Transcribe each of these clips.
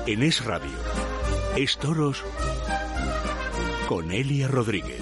En Es Radio, Es Toros con Elia Rodríguez.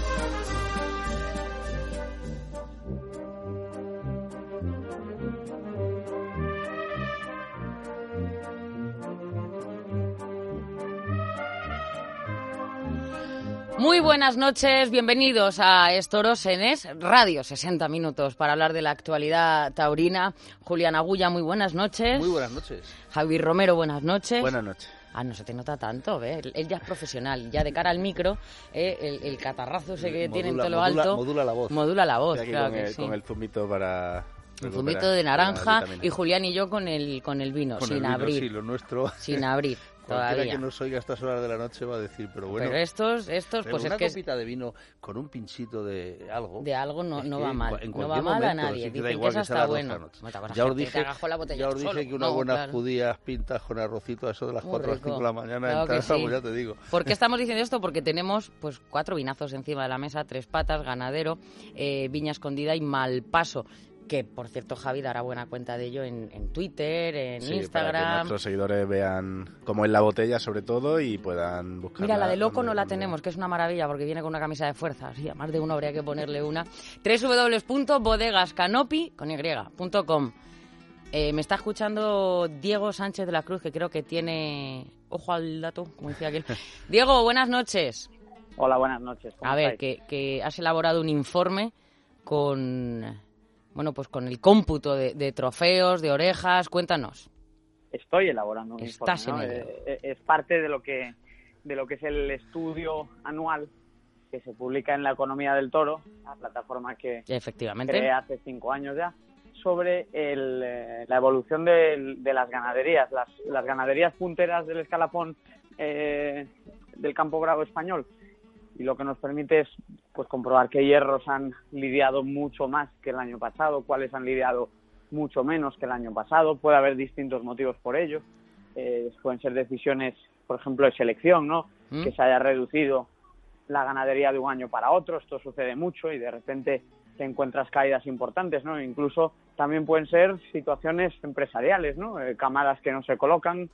Muy buenas noches, bienvenidos a Es Toros en Es Radio, 60 minutos para hablar de la actualidad taurina. Julián Agulla, muy buenas noches. Muy buenas noches. Javi Romero, buenas noches. Buenas noches. No se te nota tanto, ¿ves? Él ya es profesional, ya de cara al micro, el catarrazo ese que tiene en todo lo alto. Modula la voz. Modula la voz, claro que sí. Con el zumito para... Un zumito de naranja y Julián y yo con el vino, con sin el vino, abrir. Sí, lo nuestro. Sin abrir. Cualquiera todavía. que nos oiga a estas horas de la noche va a decir, pero bueno... Pero estos pues una es que... copita de vino con un pinchito de algo... De algo no va mal. No va mal a nadie. Si Dicen que eso está bueno. Ya os dije que unas buenas judías pintas con arrocito a eso de las 4 a las 5 de la mañana en casa, pues ya te digo. ¿Por qué estamos diciendo esto? Porque tenemos pues 4 vinazos encima de la mesa, 3 patas, ganadero, viña escondida y malpaso. Que, por cierto, Javi dará buena cuenta de ello en Twitter, en Instagram. Para que nuestros seguidores vean cómo es la botella, sobre todo, y puedan buscar. Mira, la de loco no la tenemos, que es una maravilla, porque viene con una camisa de fuerza. Así, a más de uno habría que ponerle una. www.bodegascanopi.com. Me está escuchando Diego Sánchez de la Cruz, que creo que tiene... Ojo al dato, como decía aquel. Diego, buenas noches. Hola, buenas noches. A ver, que has elaborado un informe con... Bueno, pues con el cómputo de trofeos, de orejas, cuéntanos. Estoy elaborando un informe, Estás en ello. Es parte de lo que es el estudio anual que se publica en La Economía del Toro, la plataforma que creé hace 5 años ya, sobre la evolución de las ganaderías, las ganaderías punteras del escalafón del campo bravo español. Y lo que nos permite es pues comprobar qué hierros han lidiado mucho más que el año pasado, cuáles han lidiado mucho menos que el año pasado. Puede haber distintos motivos por ello. Pueden ser decisiones, por ejemplo, de selección, ¿no? Que se haya reducido la ganadería de un año para otro. Esto sucede mucho y de repente te encuentras caídas importantes, ¿no? Incluso también pueden ser situaciones empresariales, ¿no? Camadas que no se colocan.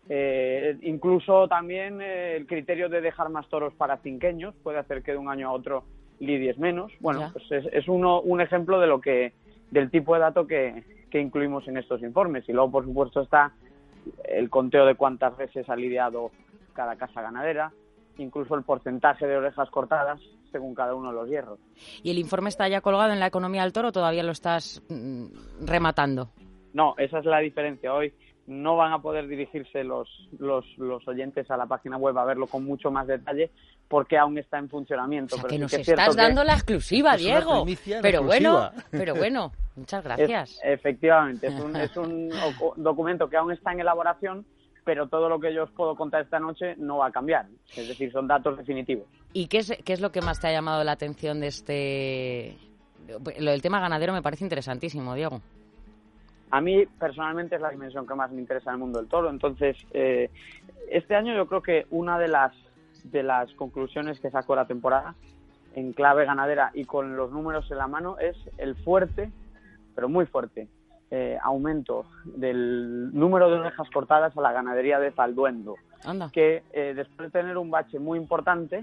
Incluso también el criterio de dejar más toros para cinqueños puede hacer que de un año a otro lidies menos. Bueno, pues es un ejemplo de del tipo de dato que incluimos en estos informes. Y luego, por supuesto, está el conteo de cuántas veces ha lidiado cada casa ganadera, incluso el porcentaje de orejas cortadas según cada uno de los hierros. ¿Y el informe está ya colgado en La Economía del Toro o todavía lo estás rematando? No, esa es la diferencia. Hoy no van a poder dirigirse los oyentes a la página web a verlo con mucho más detalle porque aún está en funcionamiento. O sea, pero que nos sí que estás dando la exclusiva, Diego. Pero bueno, muchas gracias. Efectivamente, es un documento que aún está en elaboración, pero todo lo que yo os puedo contar esta noche no va a cambiar. Es decir, son datos definitivos. ¿Y qué es lo que más te ha llamado la atención de este...? Lo del tema ganadero me parece interesantísimo, Diego. A mí, personalmente, es la dimensión que más me interesa en el mundo del toro. Entonces, este año yo creo que una de las conclusiones que sacó la temporada, en clave ganadera y con los números en la mano, es el fuerte, pero muy fuerte, aumento del número de orejas cortadas a la ganadería de Zalduendo. Anda. Que después de tener un bache muy importante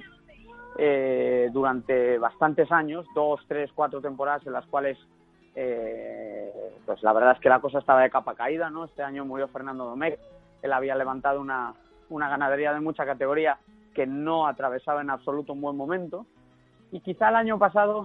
durante bastantes años, 2, 3, 4 temporadas en las cuales pues la verdad es que la cosa estaba de capa caída, ¿no? Este año murió Fernando Domecq. Él había levantado una ganadería de mucha categoría que no atravesaba en absoluto un buen momento, y quizá el año pasado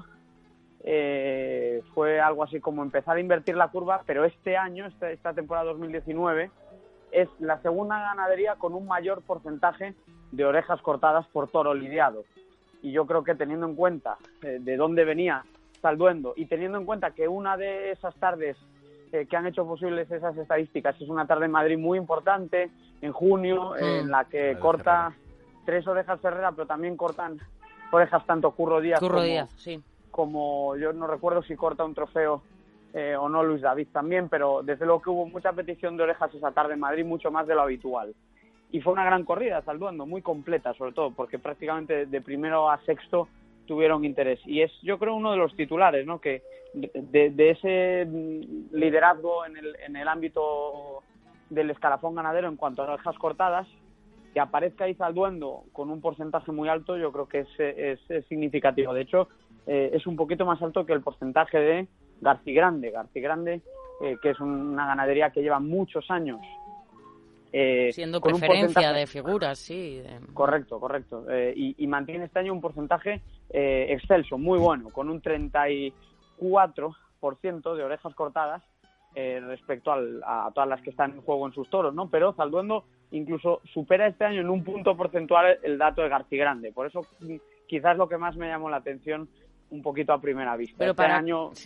fue algo así como empezar a invertir la curva, pero este año, esta temporada 2019, es la segunda ganadería con un mayor porcentaje de orejas cortadas por toro lidiado. Y yo creo que, teniendo en cuenta de dónde venía Zalduendo y teniendo en cuenta que una de esas tardes que han hecho posibles esas estadísticas es una tarde en Madrid muy importante, en junio, en la que corta 3 orejas Ferrera, pero también cortan orejas tanto Curro Díaz como yo no recuerdo si corta un trofeo o no Luis David también, pero desde luego que hubo mucha petición de orejas esa tarde en Madrid, mucho más de lo habitual. Y fue una gran corrida, Zalduendo, muy completa sobre todo, porque prácticamente de primero a sexto tuvieron interés. Y es, yo creo, uno de los titulares, ¿no? Que de ese liderazgo en el ámbito del escalafón ganadero en cuanto a orejas cortadas, que aparezca ahí Zalduendo con un porcentaje muy alto, yo creo que es significativo. De hecho, es un poquito más alto que el porcentaje de Garcigrande, que es una ganadería que lleva muchos años siendo preferencia de figuras, sí. Correcto. Y mantiene este año un porcentaje excelso, muy bueno, con un 34% de orejas cortadas respecto a todas las que están en juego en sus toros, ¿no? Pero Zalduendo incluso supera este año en un punto porcentual el dato de Garcigrande. Por eso quizás lo que más me llamó la atención un poquito a primera vista. Pero para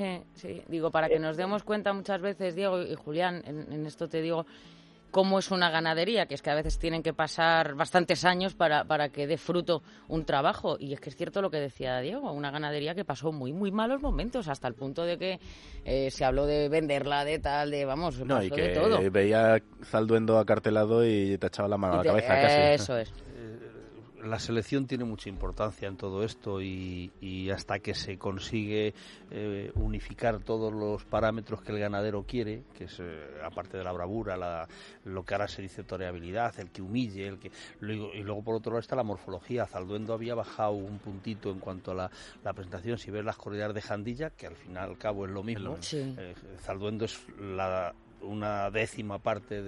que nos demos cuenta muchas veces, Diego y Julián, en esto te digo, cómo es una ganadería, que es que a veces tienen que pasar bastantes años para que dé fruto un trabajo. Y es que es cierto lo que decía Diego, una ganadería que pasó muy, muy malos momentos, hasta el punto de que se habló de venderla, de tal, de vamos, no, pasó y que de todo. Veía Zalduendo acartelado y te echaba la mano a la cabeza casi. Eso es. La selección tiene mucha importancia en todo esto y hasta que se consigue unificar todos los parámetros que el ganadero quiere, que es aparte de la bravura, lo que ahora se dice toreabilidad, el que humille, y luego por otro lado está la morfología. Zalduendo había bajado un puntito en cuanto a la presentación. Si ves las corridas de Jandilla, que al fin y al cabo es lo mismo, sí. Zalduendo es una décima parte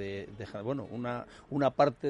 una parte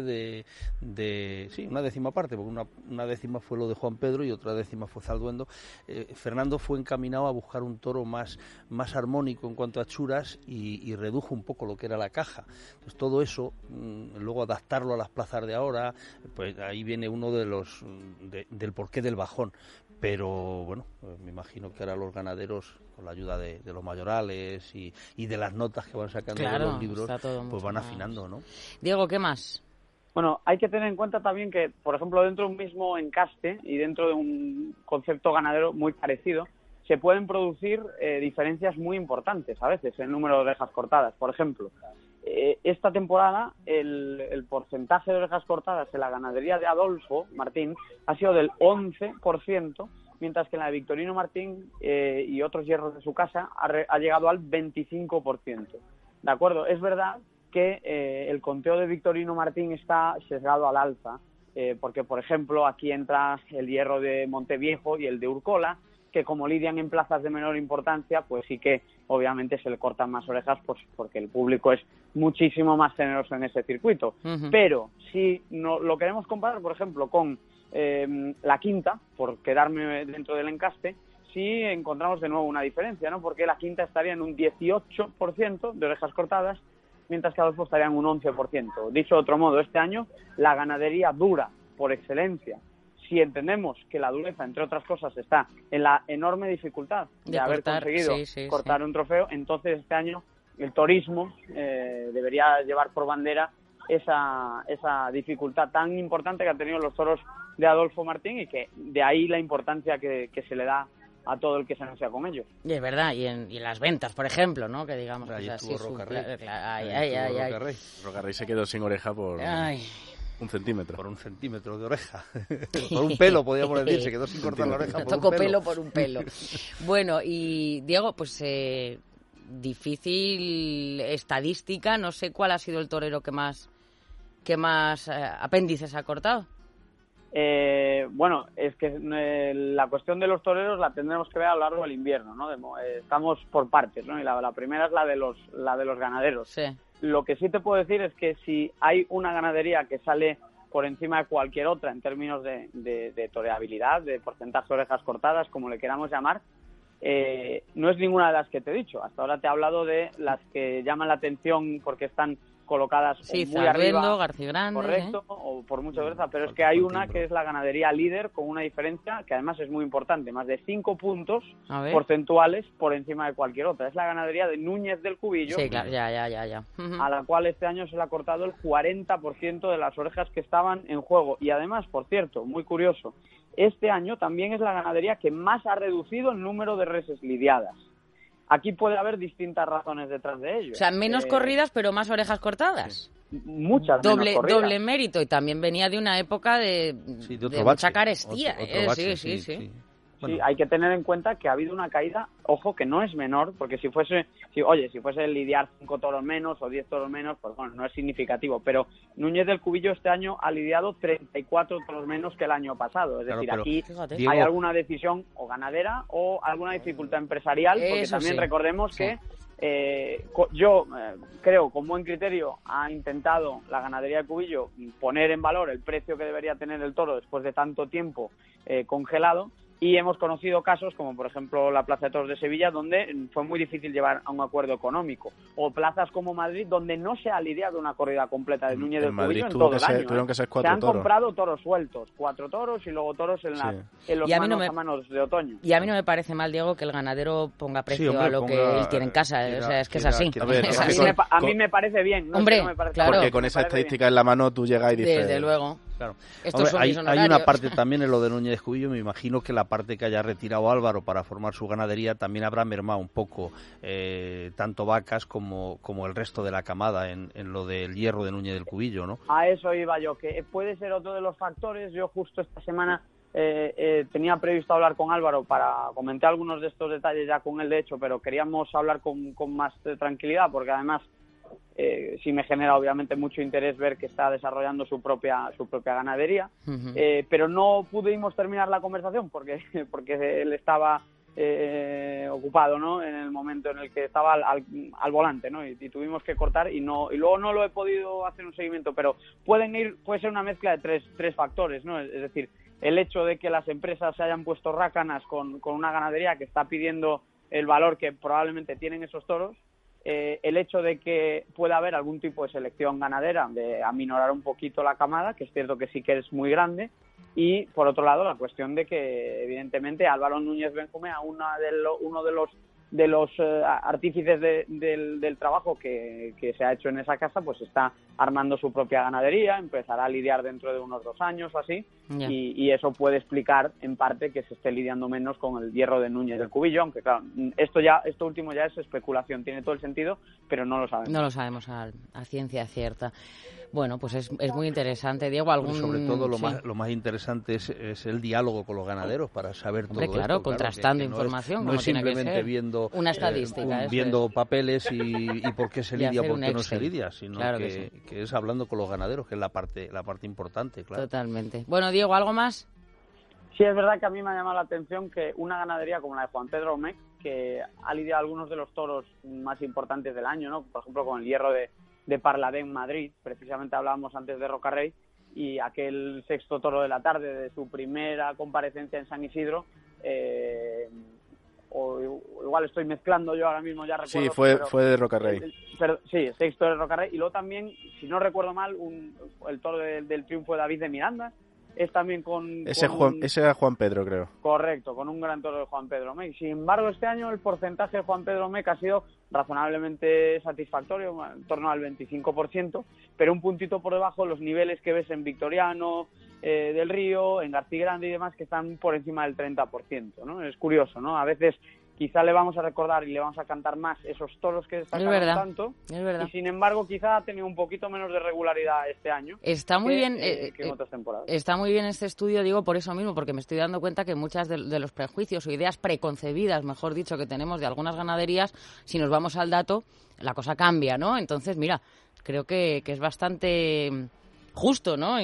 una décima parte, porque una décima fue lo de Juan Pedro y otra décima fue Zalduendo. Fernando fue encaminado a buscar un toro más armónico en cuanto a churas y redujo un poco lo que era la caja. Entonces todo eso, luego adaptarlo a las plazas de ahora, pues ahí viene uno de los del porqué del bajón. Pero bueno, me imagino que ahora los ganaderos, con la ayuda de los mayorales y de las notas que van sacando de los libros, pues van afinando, ¿no? Diego, ¿qué más? Bueno, hay que tener en cuenta también que, por ejemplo, dentro de un mismo encaste y dentro de un concepto ganadero muy parecido, se pueden producir diferencias muy importantes a veces en el número de orejas cortadas. Por ejemplo, esta temporada el porcentaje de orejas cortadas en la ganadería de Adolfo Martín ha sido del 11%, mientras que en la de Victorino Martín y otros hierros de su casa ha llegado al 25%. ¿De acuerdo? Es verdad que el conteo de Victorino Martín está sesgado al alza, porque, por ejemplo, aquí entra el hierro de Monteviejo y el de Urcola, que como lidian en plazas de menor importancia, pues sí que obviamente se le cortan más orejas, pues porque el público es muchísimo más generoso en ese circuito. Uh-huh. Pero si no lo queremos comparar, por ejemplo, con la quinta, por quedarme dentro del encaste, sí encontramos de nuevo una diferencia, ¿no? Porque la quinta estaría en un 18% de orejas cortadas, mientras que Adolfo estaría en un 11%. Dicho de otro modo, este año la ganadería dura por excelencia, si entendemos que la dureza, entre otras cosas, está en la enorme dificultad de haber conseguido cortar un trofeo, entonces este año el torismo debería llevar por bandera esa dificultad tan importante que han tenido los toros de Adolfo Martín, y que de ahí la importancia que se le da a todo el que se anuncia con ellos. Y es verdad, y en las ventas, por ejemplo, ¿no? Que digamos que es así. Rocarrey se quedó sin oreja por... un centímetro. Por un centímetro de oreja. Por un pelo, podríamos decir. Se quedó sin cortar la oreja por un pelo. Por un pelo. Bueno, y Diego, pues difícil estadística. No sé cuál ha sido el torero que más apéndices ha cortado. Bueno, es que la cuestión de los toreros la tendremos que ver a lo largo del invierno, ¿no? Estamos por partes, ¿no? Y la primera es la de los ganaderos. Sí. Lo que sí te puedo decir es que si hay una ganadería que sale por encima de cualquier otra en términos de toreabilidad, de porcentaje de orejas cortadas, como le queramos llamar, no es ninguna de las que te he dicho. Hasta ahora te he hablado de las que llaman la atención porque están colocadas muy arriba, Garcigrande, correcto, o por mucha dureza, pero es que hay una que es la ganadería líder con una diferencia que además es muy importante, más de 5 puntos porcentuales por encima de cualquier otra. Es la ganadería de Núñez del Cubillo, sí, claro, ya. A la cual este año se le ha cortado el 40% de las orejas que estaban en juego. Y además, por cierto, muy curioso, este año también es la ganadería que más ha reducido el número de reses lidiadas. Aquí puede haber distintas razones detrás de ello. O sea, menos corridas, pero más orejas cortadas. Sí. Muchas menos corridas. Doble mérito. Y también venía de una época de mucha carestía. Sí. Sí, hay que tener en cuenta que ha habido una caída, ojo, que no es menor, porque si fuese lidiar 5 toros menos o 10 toros menos, pues bueno, no es significativo, pero Núñez del Cubillo este año ha lidiado 34 toros menos que el año pasado, es decir, aquí fíjate, hay alguna decisión o ganadera o alguna dificultad empresarial, porque también recordemos que yo creo, con buen criterio, ha intentado la ganadería de Cubillo poner en valor el precio que debería tener el toro después de tanto tiempo congelado, y hemos conocido casos como, por ejemplo, la Plaza de Toros de Sevilla, donde fue muy difícil llevar a un acuerdo económico, o plazas como Madrid, donde no se ha lidiado una corrida completa de Núñez del Cubillo en todo el año. Tuvieron que ser 4 se han toros. Comprado toros sueltos, 4 toros y luego toros en los manos a manos de otoño. Y a mí no me parece mal, Diego, que el ganadero ponga precio a lo que él tiene en casa. O sea, es que es así. A mí me parece bien. No, hombre, no me parece claro. Porque con esa estadística en la mano tú llegas y dices... Desde luego. Claro. Hombre, hay una parte también en lo de Núñez del Cubillo, me imagino que la parte que haya retirado Álvaro para formar su ganadería también habrá mermado un poco tanto vacas como el resto de la camada en lo del hierro de Núñez del Cubillo, ¿no? A eso iba yo, que puede ser otro de los factores. Yo justo esta semana tenía previsto hablar con Álvaro para comentar algunos de estos detalles ya con él, de hecho, pero queríamos hablar con más tranquilidad, porque además sí me genera obviamente mucho interés ver que está desarrollando su propia ganadería, pero no pudimos terminar la conversación porque él estaba ocupado, ¿no?, en el momento en el que estaba al volante, ¿no?, y tuvimos que cortar y luego no lo he podido hacer un seguimiento, pero puede ser una mezcla de tres factores, ¿no? Es decir, el hecho de que las empresas se hayan puesto rácanas con una ganadería que está pidiendo el valor que probablemente tienen esos toros, el hecho de que pueda haber algún tipo de selección ganadera, de aminorar un poquito la camada, que es cierto que sí que es muy grande, y por otro lado la cuestión de que evidentemente Álvaro Núñez Benjumea, uno de los artífices del trabajo que se ha hecho en esa casa, pues está armando su propia ganadería, empezará a lidiar dentro de unos 2 años o así, y eso puede explicar en parte que se esté lidiando menos con el hierro de Núñez del Cubillo, aunque claro, esto último ya es especulación, tiene todo el sentido, pero no lo sabemos. No lo sabemos a ciencia cierta. Bueno, pues es muy interesante, Diego. Sobre todo lo más interesante es el diálogo con los ganaderos para saber todo esto. Contrastando información. No es simplemente viendo una estadística, viendo papeles y por qué se lidia o por qué no se lidia, sino que es hablando con los ganaderos, que es la parte importante, claro. Totalmente. Bueno, Diego, ¿algo más? Sí, es verdad que a mí me ha llamado la atención que una ganadería como la de Juan Pedro Omech, que ha lidiado algunos de los toros más importantes del año, ¿no?, por ejemplo con el hierro de Parladé en Madrid, precisamente hablábamos antes de Rocarrey, y aquel 6º toro de la tarde de su primera comparecencia en San Isidro, o igual estoy mezclando yo ahora mismo, ya recuerdo. Sí, fue de Rocarrey. Sí, 6º de Rocarrey, y luego también, si no recuerdo mal, el toro del triunfo de David de Miranda, es también ese era Juan Pedro, creo. Correcto, con un gran toro de Juan Pedro Omech. Sin embargo, este año el porcentaje de Juan Pedro Omech ha sido razonablemente satisfactorio, en torno al 25%, pero un puntito por debajo los niveles que ves en Victoriano, del Río, en García Grande y demás, que están por encima del 30%, ¿no? Es curioso, ¿no? A veces quizá le vamos a recordar y le vamos a cantar más esos toros que destacaron tanto, y sin embargo quizá ha tenido un poquito menos de regularidad este año. Está muy bien que en otras temporadas. Está muy bien este estudio, digo, por eso mismo, porque me estoy dando cuenta que muchas de los prejuicios o ideas preconcebidas, mejor dicho, que tenemos de algunas ganaderías, si nos vamos al dato, la cosa cambia, ¿no? Entonces, mira, creo que es bastante justo, ¿no?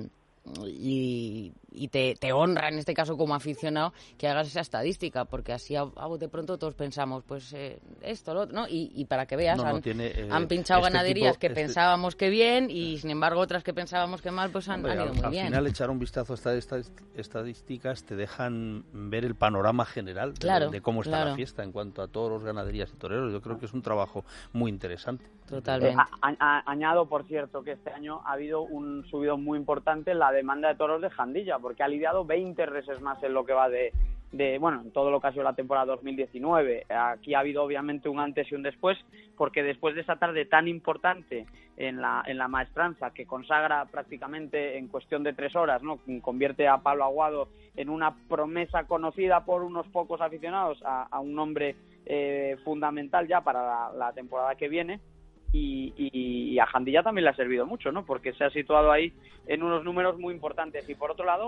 Y te honra, en este caso como aficionado, que hagas esa estadística, porque así a bote pronto todos pensamos, pues esto, lo otro, ¿no? Y para que veas, han pinchado ganaderías que pensábamos que bien, y sin embargo otras que pensábamos que mal, pues han ido muy bien. Al final, echar un vistazo a estas estadísticas te dejan ver el panorama general de cómo está la fiesta en cuanto a toros, ganaderías y toreros. Yo creo que es un trabajo muy interesante. Totalmente. Añado, por cierto, que este año ha habido un subidón muy importante en la demanda de toros de Jandilla, porque ha lidiado 20 reses más en lo que va en todo lo que ha sido la temporada 2019. Aquí ha habido obviamente un antes y un después, porque después de esa tarde tan importante en la maestranza, que consagra prácticamente en cuestión de 3 horas, ¿no?, convierte a Pablo Aguado en una promesa conocida por unos pocos aficionados a un hombre fundamental ya para la temporada que viene. Y a Jandilla también le ha servido mucho, ¿no?, porque se ha situado ahí en unos números muy importantes. Y por otro lado,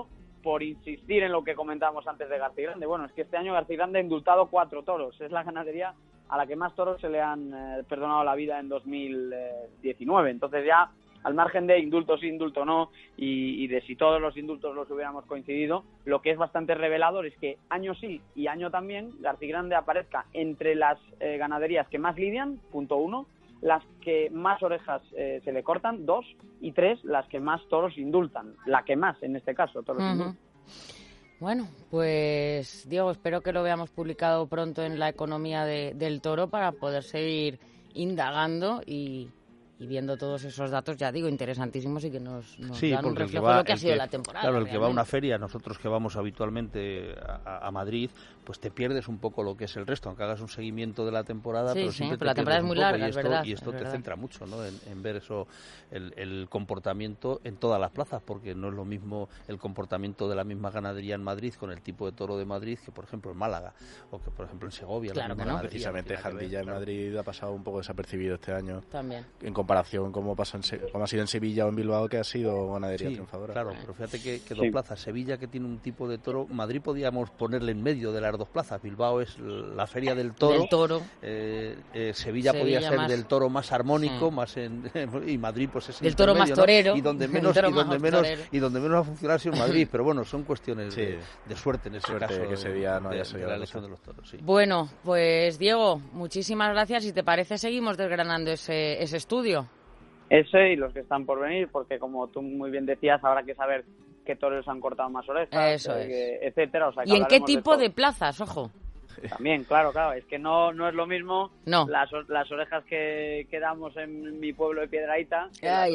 por insistir en lo que comentábamos antes de García Grande. Bueno, es que este año García Grande ha indultado 4 toros. Es la ganadería a la que más toros se le han perdonado la vida en 2019. Entonces ya, al margen de indulto sí, indulto no, y de si todos los indultos los hubiéramos coincidido, lo que es bastante revelador es que año sí y año también García Grande aparezca entre las ganaderías que más lidian, punto 1, las que más orejas se le cortan, 2, y 3, las que más toros indultan, la que más en este caso, toros indultan. Bueno, pues Diego, espero que lo veamos publicado pronto en La Economía del Toro para poder seguir indagando y viendo todos esos datos, ya digo, interesantísimos y que nos dan un reflejo de lo que ha sido la temporada. Claro, el que va a una feria, nosotros que vamos habitualmente a Madrid, pues te pierdes un poco lo que es el resto, aunque hagas un seguimiento de la temporada, pero siempre pero la temporada es muy larga, es verdad. Y esto te centra mucho, ¿no? En ver eso, el comportamiento en todas las plazas, porque no es lo mismo el comportamiento de la misma ganadería en Madrid con el tipo de toro de Madrid que, por ejemplo, en Málaga o que, por ejemplo, en Segovia. Claro que no. Precisamente Jandilla en Madrid ha pasado un poco desapercibido este año. También. En comparación como ha sido en Sevilla o en Bilbao, que ha sido ganadería triunfadora. Claro, pero fíjate que dos plazas. Sevilla, que tiene un tipo de toro, Madrid podíamos ponerle en medio de las dos plazas. Bilbao es la feria del toro. Sevilla podía ser del toro más armónico, más y Madrid pues es el toro más torero, ¿no? y donde menos va a funcionar es en Madrid, pero bueno, son cuestiones de suerte en ese caso, que ese día no haya de la elección de los toros. Sí. Bueno, pues Diego, muchísimas gracias. Si te parece, seguimos desgranando ese estudio. Eso y los que están por venir, porque como tú muy bien decías, habrá que saber qué toros han cortado más orejas, etcétera. O sea, ¿y en qué tipo de plazas? Ojo. También, claro, es que no es lo mismo no. las orejas que damos en mi pueblo de Piedrahita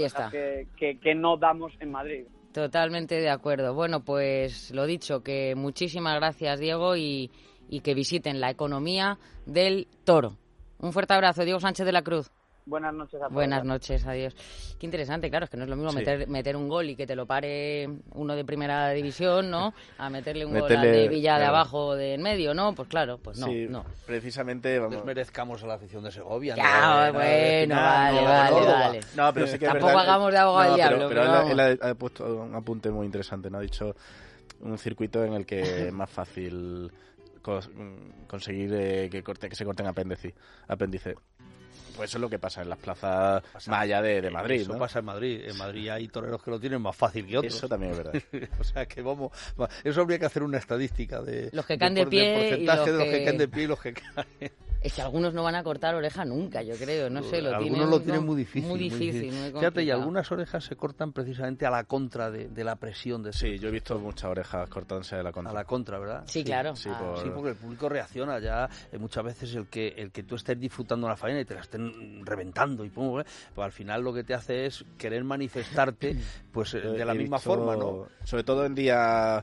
que no damos en Madrid. Totalmente de acuerdo. Bueno, pues lo dicho, que muchísimas gracias, Diego, y que visiten La Economía del Toro. Un fuerte abrazo, Diego Sánchez de la Cruz. Buenas noches a todos. Buenas noches, adiós. Qué interesante, claro, es que no es lo mismo meter un gol y que te lo pare uno de primera división, ¿no? A meterle un gol al de Villa de abajo o de en medio, ¿no? Pues claro, pues no. Sí, no. Precisamente vamos. Desmerezcamos a la afición de Segovia. Ya, bueno, vale. No, pero sí que tampoco hagamos de abogado al diablo. Pero él ha puesto un apunte muy interesante, ¿no? Ha dicho un circuito en el que es más fácil conseguir que se corten apéndice. Pues eso es lo que pasa en las plazas más allá de Madrid, eso ¿no? Pasa en Madrid. En Madrid hay toreros que lo tienen más fácil que otros. Eso también es verdad. O sea, que eso habría que hacer una estadística de los que caen de pie, porcentaje de los que caen de pie y los que caen. Es que algunos no van a cortar oreja nunca, yo creo, no sé, algunos lo tienen muy difícil. Muy fíjate, y algunas orejas se cortan precisamente a la contra de la presión. Sí, yo he visto muchas orejas cortándose a la contra. A la contra, ¿verdad? Sí, claro. Sí, porque el público reacciona ya, muchas veces el que tú estés disfrutando la faena y te la estén reventando, pues al final lo que te hace es querer manifestarte pues de la misma forma, ¿no? Sobre todo en días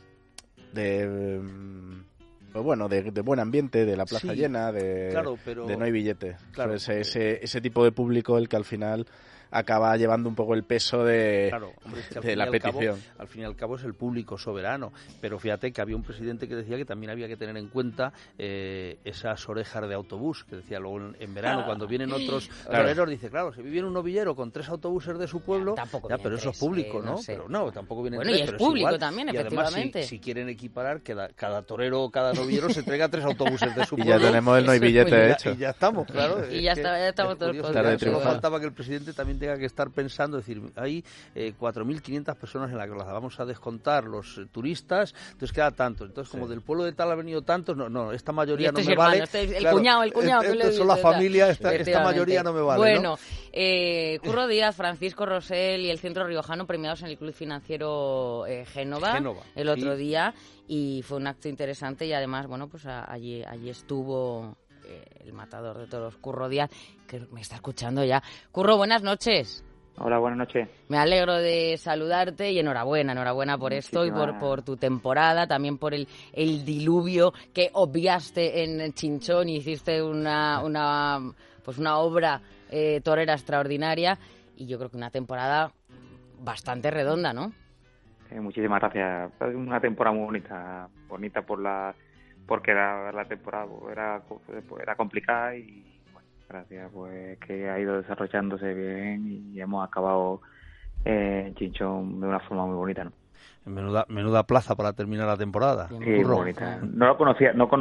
de buen ambiente, de la plaza llena, de no hay billete. Claro, ese tipo de público el que al final acaba llevando un poco el peso de la petición. Al fin y al cabo es el público soberano, pero fíjate que había un presidente que decía que también había que tener en cuenta esas orejas de autobús, que decía luego en verano cuando vienen otros toreros, dice, claro, si viene un novillero con 3 autobuses de su pueblo, pero eso es público, ¿no? Sé. Pero no, tampoco vienen 3, y es pero público igual. también, y efectivamente. Además, si quieren equiparar, que cada torero o cada novillero se traiga 3 autobuses de su pueblo. Y ya tenemos el no hay billete hecho. Y ya estamos, claro. Y ya estamos todos contentos. Solo faltaba que el presidente también tenga que estar pensando, es decir, hay 4.500 personas en la plaza, vamos a descontar los turistas, entonces queda tanto. Entonces, como del pueblo de tal ha venido tantos, no, esta mayoría no me vale. El cuñado. Son la familia, esta mayoría no me vale. Bueno, Curro Díaz, Francisco Rosell y el Centro Riojano premiados en el Club Financiero Génova el otro día, y fue un acto interesante y además, bueno, pues allí estuvo el matador de toros, Curro Díaz, que me está escuchando ya. Curro, buenas noches. Hola, buenas noches. Me alegro de saludarte y enhorabuena por esto y por tu temporada, también por el diluvio que obviaste en Chinchón y hiciste una obra torera extraordinaria, y yo creo que una temporada bastante redonda, ¿no? Muchísimas gracias. Una temporada muy bonita porque la temporada era complicada y gracias, pues que ha ido desarrollándose bien y hemos acabado en Chinchón de una forma muy bonita, ¿no? Menuda plaza para terminar la temporada. Sí, muy bonita. No conocía la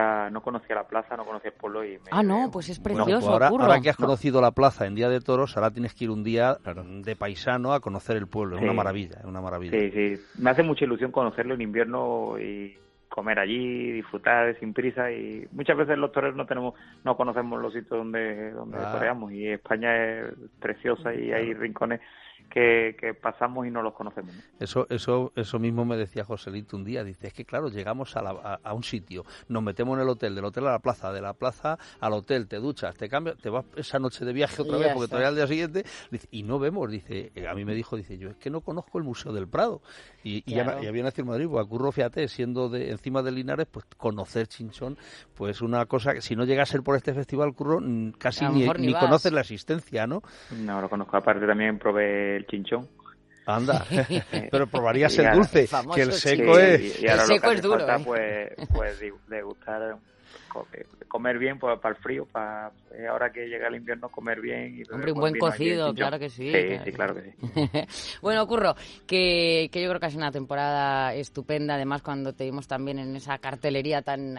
plaza, no conocía el pueblo y pues es precioso. Bueno, pues ahora que has conocido la plaza en Día de Toros, ahora tienes que ir un día de paisano a conocer el pueblo. Es una maravilla, Sí, me hace mucha ilusión conocerlo en invierno y comer allí, disfrutar sin prisa, y muchas veces los toreros no conocemos los sitios donde toreamos, y España es preciosa y hay rincones que pasamos y no los conocemos, ¿no? Eso mismo me decía Joselito un día. Dice, es que claro, llegamos a un sitio, nos metemos en el hotel, del hotel a la plaza, de la plaza al hotel, te duchas, te cambias, te vas esa noche de viaje otra vez porque todavía al día siguiente, dice, y no vemos, dice, a mí me dijo, dice, yo es que no conozco el Museo del Prado, y había nacido en Madrid, pues a Curro, fíjate, siendo encima de Linares, pues conocer Chinchón, pues una cosa que si no llega a ser por este festival, Curro, casi ni conoces la existencia, ¿no? No lo conozco, aparte también probé el chinchón. Anda, pero probarías el dulce, que el seco es... Y ahora el seco es duro. Falta, pues degustar, comer bien para el frío, ahora que llega el invierno, comer bien. Hombre, un buen cocido, claro que sí. Sí, claro que sí. Bueno, Curro, que yo creo que ha sido una temporada estupenda, además cuando te vimos también en esa cartelería tan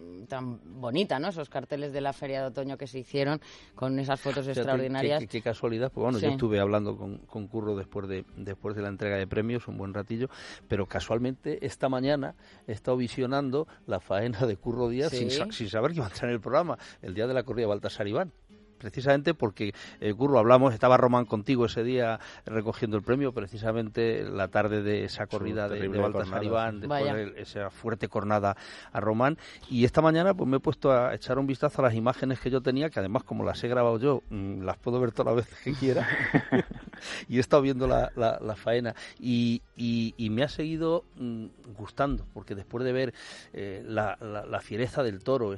bonita, ¿no? Esos carteles de la Feria de Otoño que se hicieron con esas fotos extraordinarias. Qué casualidad, pues bueno, yo estuve hablando con Curro después de la entrega de premios, un buen ratillo, pero casualmente esta mañana he estado visionando la faena de Curro Díaz sin saber que iba a entrar en el programa, el día de la corrida de Baltasar Iván. Precisamente porque, Curro, estaba Román contigo ese día recogiendo el premio, precisamente la tarde de esa corrida de Baltasar Iván, después de esa fuerte cornada a Román, y esta mañana pues me he puesto a echar un vistazo a las imágenes que yo tenía, que además como las he grabado yo, las puedo ver todas las veces que quiera, y he estado viendo la faena, y me ha seguido gustando, porque después de ver la fiereza del toro,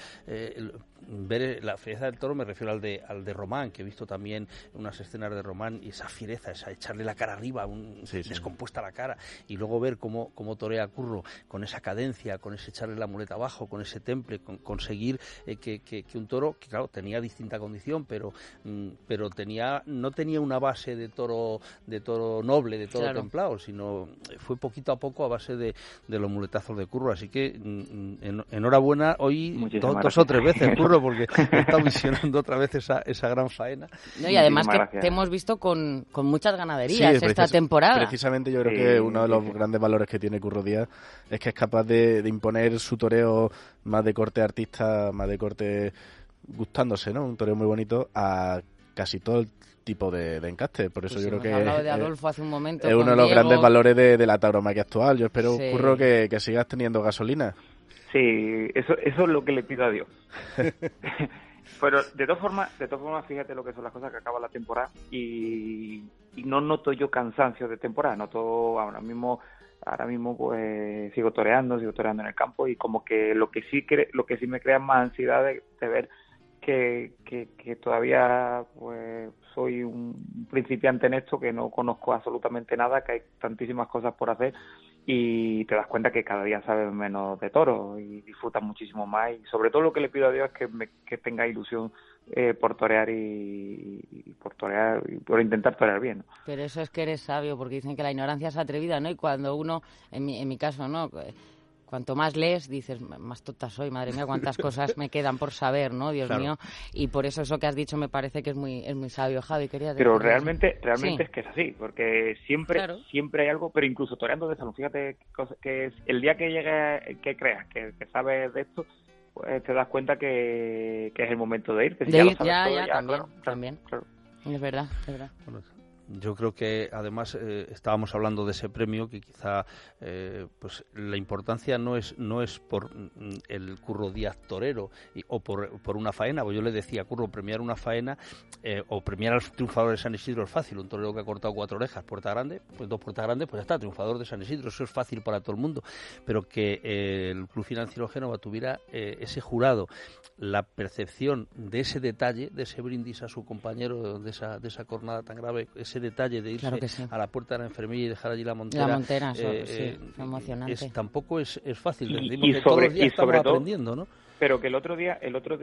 ver la fiereza del toro, me refiero al de Román, que he visto también unas escenas de Román, y esa fiereza, esa echarle la cara arriba, descompuesta la cara, y luego ver cómo torea Curro con esa cadencia, con ese echarle la muleta abajo, con ese temple, conseguir que un toro, que claro, tenía distinta condición, pero no tenía una base de toro noble, de toro templado, sino fue poquito a poco a base de los muletazos de Curro, así que enhorabuena hoy 2 o 3 veces, Curro, porque he estado visionando otra vez esa gran faena. No, y además que te hemos visto con muchas ganaderías esta temporada. Precisamente yo creo que uno de los grandes valores que tiene Curro Díaz es que es capaz de imponer su toreo más de corte artista, más de corte gustándose, ¿no? Un toreo muy bonito a casi todo el tipo de encaste. Por eso yo creo que hablado de Adolfo hace un momento, es uno de los grandes valores de la tauromaquia actual. Yo espero, Curro, que sigas teniendo gasolina. Sí, eso es lo que le pido a Dios. Pero de todas formas, fíjate lo que son las cosas, que acaba la temporada y no noto yo cansancio de temporada. Noto ahora mismo pues sigo toreando en el campo, y como que lo que sí me crea más ansiedad de ver que todavía pues soy un principiante en esto, que no conozco absolutamente nada, que hay tantísimas cosas por hacer, y te das cuenta que cada día sabes menos de toros y disfrutas muchísimo más, y sobre todo lo que le pido a Dios es que tenga ilusión por torear y por intentar torear bien, ¿no? Pero eso es que eres sabio, porque dicen que la ignorancia es atrevida, ¿no? Y cuando uno, en mi caso, ¿no?, cuanto más lees, dices, más tonta soy, madre mía, cuántas cosas me quedan por saber, ¿no? Dios mío. Y por eso que has dicho me parece que es muy sabio, Javi. Pero realmente es que es así, porque siempre hay algo, pero incluso toreando de salón, fíjate que es el día que llegue, que creas que sabes de esto, pues te das cuenta que es el momento de irte. También. Claro. Es verdad. Bueno, yo creo que además estábamos hablando de ese premio, que quizá pues la importancia no es por el Curro Díaz torero o por una faena, pues yo le decía a Curro, premiar una faena o premiar al triunfador de San Isidro es fácil, un torero que ha cortado 4 orejas, puerta grande, pues 2 puertas grandes, pues ya está, triunfador de San Isidro, eso es fácil para todo el mundo, pero que el Club Financiero Génova tuviera ese jurado, la percepción de ese detalle, de ese brindis a su compañero de esa jornada tan grave, ese detalle de irse a la puerta de la enfermería y dejar allí la montera, emocionante. Tampoco es fácil. Y todos los días estamos aprendiendo, ¿no? Pero que el otro día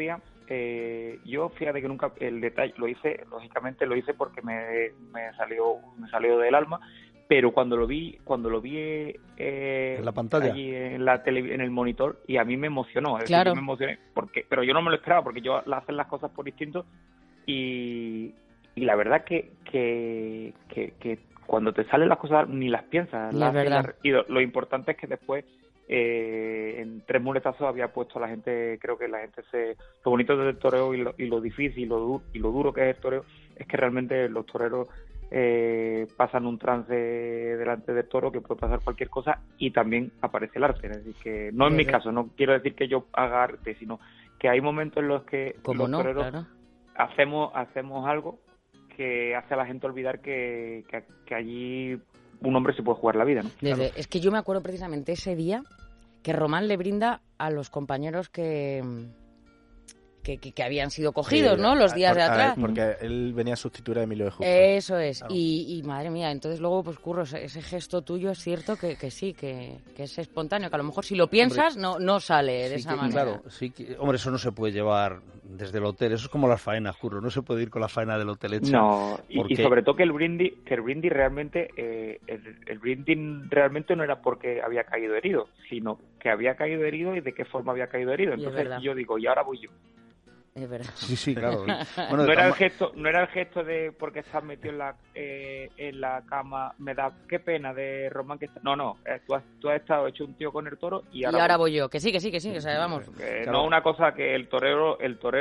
yo fíjate que nunca el detalle lo hice, lógicamente lo hice porque me salió del alma, pero cuando lo vi en la pantalla, allí en el monitor, y a mí me emocionó, claro. Decir, me emocioné, pero yo no me lo esperaba, porque yo hacen las cosas por instinto, y la verdad que cuando te salen las cosas ni las piensas, y lo importante es que después en 3 muletazos había puesto a la gente, creo que la gente lo bonito del toreo y lo difícil y lo duro que es el toreo es que realmente los toreros pasan un trance delante del toro, que puede pasar cualquier cosa, y también aparece el arte. Es decir, que no en mi caso, no quiero decir que yo haga arte, sino que hay momentos en los que los toreros hacemos algo que hace a la gente olvidar que allí un hombre se puede jugar la vida, ¿no? Es que yo me acuerdo precisamente ese día que Román le brinda a los compañeros que habían sido cogidos, ¿no? Los días de atrás. Porque él venía a sustituir a Emilio de Justo. Eso es. Claro. Y madre mía, entonces luego, pues Curro, ese gesto tuyo es cierto que sí, que es espontáneo, que a lo mejor si lo piensas, hombre, no sale de esa manera. Claro, sí que, hombre, eso no se puede llevar desde el hotel, eso es como las faenas, Curro, no se puede ir con la faena del hotel hecha. No, y sobre todo que el brindis realmente, el brindis realmente no era porque había caído herido, sino que había caído herido y de qué forma había caído herido. Entonces yo digo, y ahora voy yo. Es verdad. Sí, claro. Bueno, no era el gesto de porque estás metido en la cama, me da qué pena de Román que está. No, tú has estado hecho un tío con el toro y ahora voy yo. Que sí, o sea, vamos. Claro. No una cosa que el torero,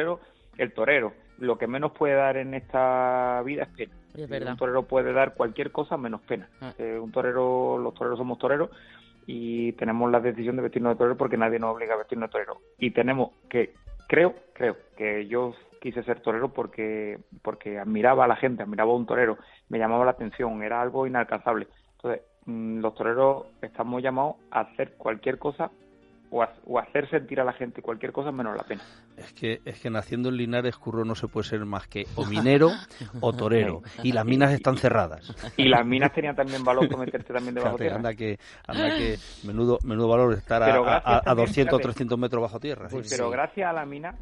lo que menos puede dar en esta vida es pena. Es verdad. Un torero puede dar cualquier cosa menos pena. Los toreros somos toreros y tenemos la decisión de vestirnos de torero porque nadie nos obliga a vestirnos de torero. Y tenemos que Creo que yo quise ser torero porque admiraba a la gente, admiraba a un torero, me llamaba la atención, era algo inalcanzable. Entonces, los toreros estamos llamados a hacer cualquier cosa o hacer sentir a la gente cualquier cosa menos la pena. Es que naciendo en Linares, Curro, no se puede ser más que o minero o torero. Y las minas están cerradas. Y las minas tenían también valor para meterte también debajo tierra. Anda que menudo valor estar a 200 o 300 metros bajo tierra. Pues, sí. Pero gracias a la mina,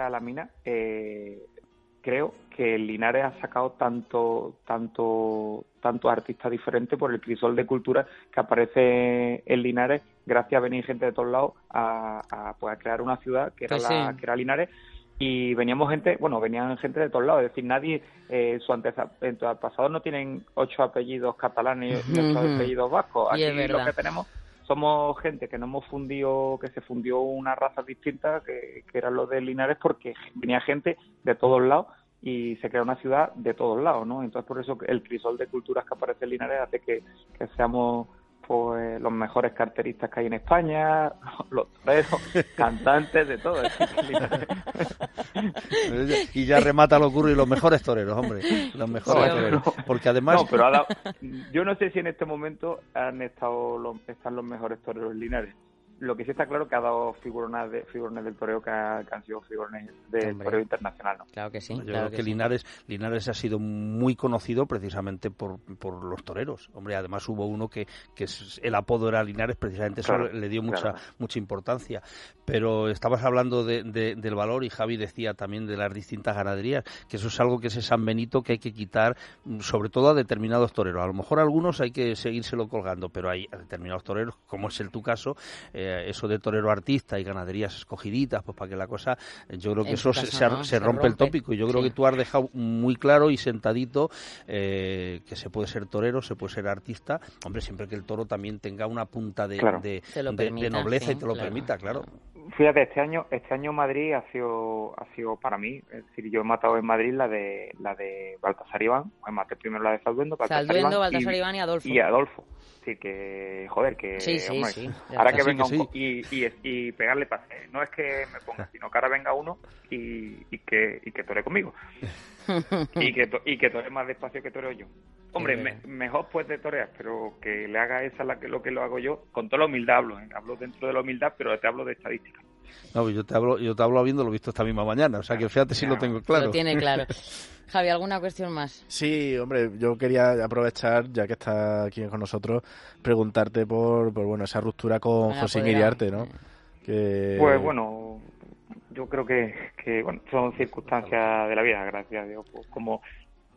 creo que el Linares ha sacado tanto artistas diferentes por el crisol de cultura que aparece en Linares, gracias a venir gente de todos lados a crear una ciudad que era Linares, y venían gente de todos lados, es decir, nadie en su antepasado no tienen 8 apellidos catalanes y 8 apellidos vascos. Aquí lo que tenemos somos gente que no hemos fundido, que se fundió una raza distinta, que eran los de Linares, porque venía gente de todos lados y se crea una ciudad de todos lados, ¿no? Entonces, por eso el crisol de culturas que aparece en Linares hace que seamos pues los mejores carteristas que hay en España, los toreros, cantantes, de todo. Y ya remata lo Curro, y los mejores toreros, hombre, los mejores toreros. Porque además... No, pero yo no sé si en este momento están los mejores toreros en Linares. Lo que sí está claro que ha dado figurones del toreo que han sido figurones del toreo internacional, ¿no? Claro que sí. Yo creo que Linares ha sido muy conocido precisamente por los toreros. Hombre, además hubo uno que el apodo era Linares, precisamente eso le dio mucha importancia. Pero estabas hablando del valor, y Javi decía también de las distintas ganaderías, que eso es algo que es San Benito que hay que quitar, sobre todo a determinados toreros. A lo mejor a algunos hay que seguírselo colgando, pero hay a determinados toreros, como es tu caso, eso de torero artista y ganaderías escogiditas, pues para que la cosa, yo creo que eso se rompe el tópico, y yo creo que tú has dejado muy claro y sentadito que se puede ser torero, se puede ser artista, hombre, siempre que el toro también tenga una punta de nobleza y te lo permita, claro. Fíjate, este año Madrid ha sido para mí, es decir, yo he matado en Madrid la de Baltasar Iván, maté primero la de Salduendo, Baltasar Iván y Adolfo. Sí, que, joder, que sí. Ahora que venga y pegarle pase. No es que me ponga, sino que ahora venga uno y que tore conmigo. y que tore más despacio que toreo yo. Hombre, mejor pues de torear, pero que le haga lo que lo hago yo, con toda la humildad hablo dentro de la humildad, pero te hablo de estadística. No, yo te hablo habiéndolo visto esta misma mañana, o sea que fíjate si lo tengo claro. Lo tiene claro. Javi, ¿alguna cuestión más? Sí, hombre, yo quería aprovechar, ya que está aquí con nosotros, preguntarte por esa ruptura con José Iriarte, ¿no? Pues bueno, yo creo que son circunstancias de la vida, gracias a Dios, pues como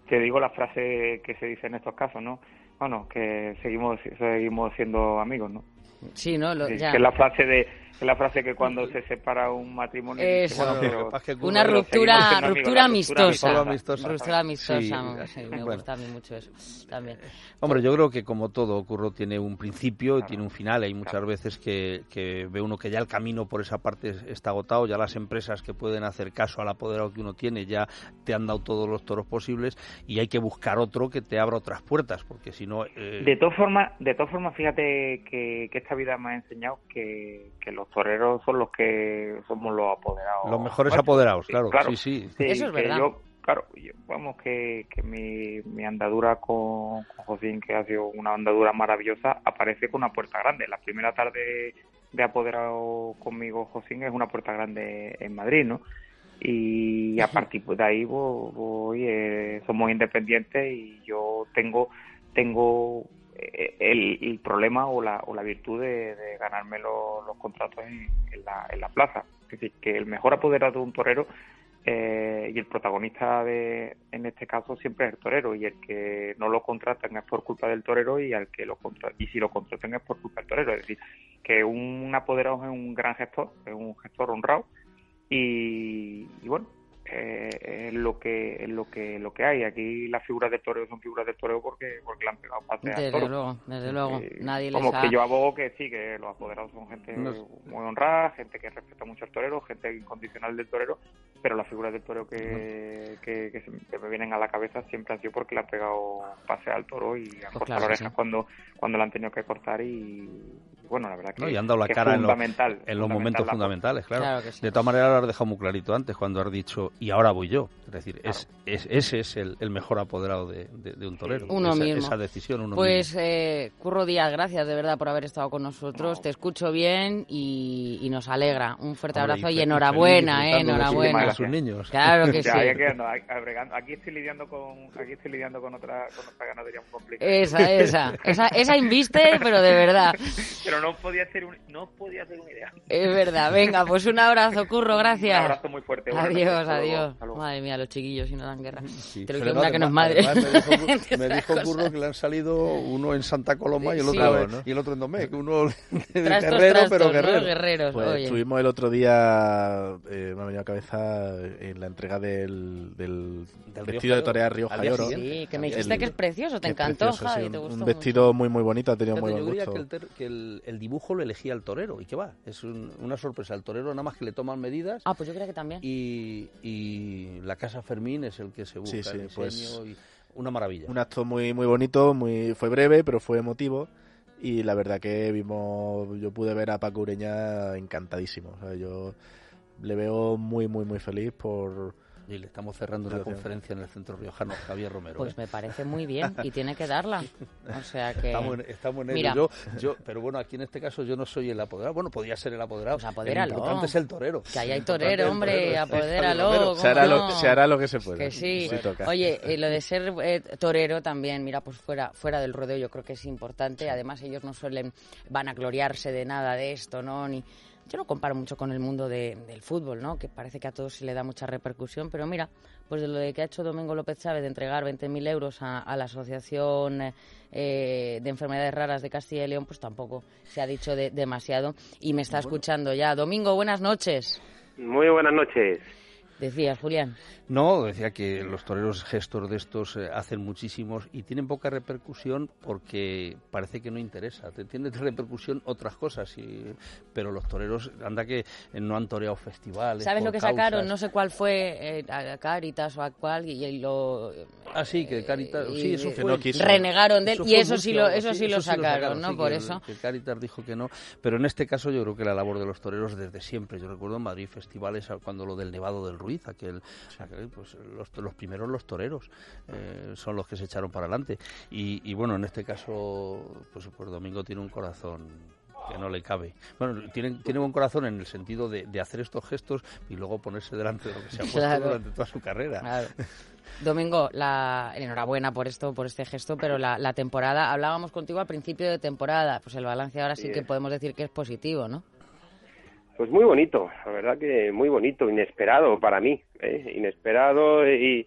te digo la frase que se dice en estos casos, ¿no? Bueno, que seguimos siendo amigos, ¿no? Sí, ¿no? Ya. Que es la frase que cuando se separa un matrimonio... Una ruptura amistosa. Ruptura amistosa. Sí, me gusta a mí mucho eso también. Hombre, yo creo que como todo, Curro, tiene un principio y tiene un final. Hay muchas veces que ve uno que ya el camino por esa parte está agotado, ya las empresas que pueden hacer caso al apoderado que uno tiene ya te han dado todos los toros posibles y hay que buscar otro que te abra otras puertas, porque si no... De todas formas, fíjate que esta vida me ha enseñado que los toreros son los que somos los apoderados. Los mejores apoderados, claro. Sí. Eso es verdad. Vamos, que mi andadura con Josín, que ha sido una andadura maravillosa, aparece con una puerta grande. La primera tarde de apoderado conmigo, Josín, es una puerta grande en Madrid, ¿no? Y a partir de ahí somos independientes y yo tengo el problema o la virtud de ganarme los contratos en la plaza. Es decir, que el mejor apoderado de un torero y el protagonista en este caso siempre es el torero, y el que no lo contratan es por culpa del torero, y al que y si lo contratan es por culpa del torero. Es decir, que un apoderado es un gran gestor, es un gestor honrado, y bueno, es lo que hay. Aquí las figuras del torero son figuras del torero porque le han pegado pase al toro. Desde luego. Nadie les que yo abogo que sí, que los apoderados son gente muy honrada, gente que respeta mucho al torero, gente incondicional del torero, pero las figuras del torero que me vienen a la cabeza siempre han sido porque le han pegado pase al toro y han cortado orejas cuando le han tenido que cortar, y bueno, la verdad que y han dado la cara en los momentos fundamentales, claro. Que sí. De todas maneras lo has dejado muy clarito antes cuando has dicho y ahora voy yo. Es decir, claro. Ese es el mejor apoderado de un torero. Esa decisión uno pues, mismo. Curro Díaz, gracias de verdad por haber estado con nosotros. Te escucho bien y nos alegra. Un fuerte abrazo y enhorabuena, enhorabuena. A sus niños. Claro que sí. Aquí estoy lidiando con otra ganadería muy complicada. Esa inviste, pero de verdad. Pero no podía ser una idea. Es verdad. Venga, pues un abrazo, Curro, gracias. Un abrazo muy fuerte. Adiós. Madre mía, los chiquillos si no dan guerra. Sí. Te lo digo, una que no es madre. Me dijo Curro que le han salido uno en Santa Coloma y el otro, y el otro en Domecq. Uno guerrero, pero guerrero. ¿no? Guerreros, pues oye. Estuvimos el otro día, me ha venido a cabeza, en la entrega del vestido de torear Río Jayoro. Sí, que me dijiste que es precioso, te encantó, Javi, te gustó un vestido muy bonito, ha tenido muy buen gusto. Yo diría que el dibujo lo elegía el torero, y que va, es una sorpresa. El torero nada más que le toman medidas. Pues yo creo que también. Y la Casa Fermín es el que se busca el diseño, pues, y una maravilla. Un acto muy muy bonito, fue breve, pero fue emotivo. Y la verdad que yo pude ver a Paco Ureña encantadísimo. O sea, yo le veo muy muy muy feliz y le estamos cerrando una conferencia en el Centro Riojano, Javier Romero. Pues me parece muy bien, y tiene que darla. O sea que... Estamos en ello. Pero bueno, aquí en este caso yo no soy el apoderado. Bueno, podía ser el apoderado. Pues apodéralo. Lo importante es el torero. Que ahí hay torero, hombre, apodéralo. Se hará lo que se puede. Que sí. Toca. Oye, lo de ser torero también, mira, pues fuera del rodeo yo creo que es importante. Además, ellos no suelen vanagloriarse de nada de esto, ¿no? Yo lo comparo mucho con el mundo del fútbol, ¿no? Que parece que a todos se le da mucha repercusión, pero mira, pues de lo que ha hecho Domingo López Chávez de entregar 20.000 euros a la Asociación de Enfermedades Raras de Castilla y León, pues tampoco se ha dicho demasiado, y me está escuchando ya. Domingo, buenas noches. Muy buenas noches. Decías, Julián. No, decía que los toreros gestos de estos hacen muchísimos y tienen poca repercusión porque parece que no interesa. Tienen repercusión otras cosas, pero los toreros, anda que no han toreado festivales. ¿Sabes lo que causas. sacaron? No sé cuál fue, a Cáritas o a cuál, y lo... sí, que Cáritas... Sí, eso fue. No quiso. Renegaron de él, y eso sí lo sacaron, ¿no? Sí, por eso. Que Cáritas dijo que no. Pero en este caso yo creo que la labor de los toreros desde siempre. Yo recuerdo en Madrid festivales cuando lo del Nevado del Ruiz, pues los primeros los toreros son los que se echaron para adelante, y bueno, en este caso pues Domingo tiene un corazón que no le cabe. Bueno, tiene buen corazón en el sentido de hacer estos gestos y luego ponerse delante de lo que se ha puesto durante toda su carrera. Claro. Domingo, enhorabuena por este gesto, pero la temporada, hablábamos contigo al principio de temporada, pues el balance ahora sí que podemos decir que es positivo, ¿no? Pues muy bonito, la verdad que muy bonito, inesperado para mí, inesperado y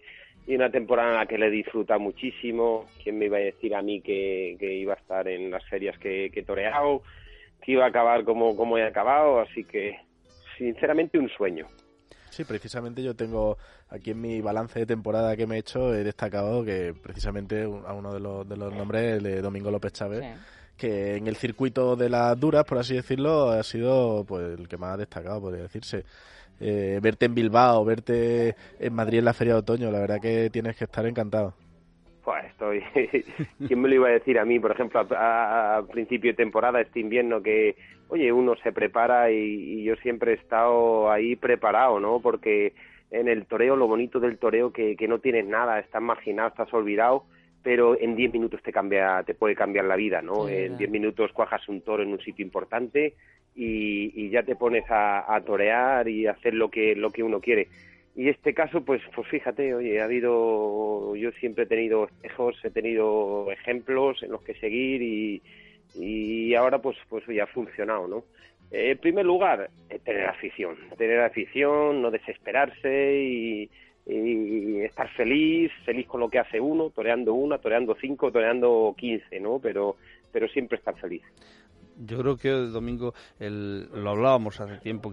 y una temporada en la que le disfruta muchísimo. ¿Quién me iba a decir a mí que iba a estar en las ferias que he toreado, que iba a acabar como he acabado? Así que, sinceramente, un sueño. Sí, precisamente yo tengo aquí en mi balance de temporada que me he hecho, he destacado que precisamente a uno de los nombres, el de Domingo López Chávez, que en el circuito de las duras, por así decirlo, ha sido pues el que más ha destacado, podría decirse. Verte en Bilbao, verte en Madrid en la Feria de Otoño, la verdad que tienes que estar encantado. Pues ¿quién me lo iba a decir a mí, por ejemplo, a principio de temporada, este invierno, que, oye, uno se prepara y yo siempre he estado ahí preparado, ¿no? Porque en el toreo, lo bonito del toreo, que no tienes nada, estás marginado, estás olvidado, pero en 10 minutos te puede cambiar la vida, ¿no? Sí, en 10 minutos cuajas un toro en un sitio importante y ya te pones a torear y a hacer lo que uno quiere. Y este caso, pues fíjate, oye, yo siempre he tenido espejos, he tenido ejemplos en los que seguir y ahora pues ya ha funcionado, ¿no? En primer lugar, tener afición, no desesperarse y estar feliz con lo que hace uno, toreando 5, toreando 15, ¿no? Pero siempre estar feliz. Yo creo que, Domingo, lo hablábamos hace tiempo,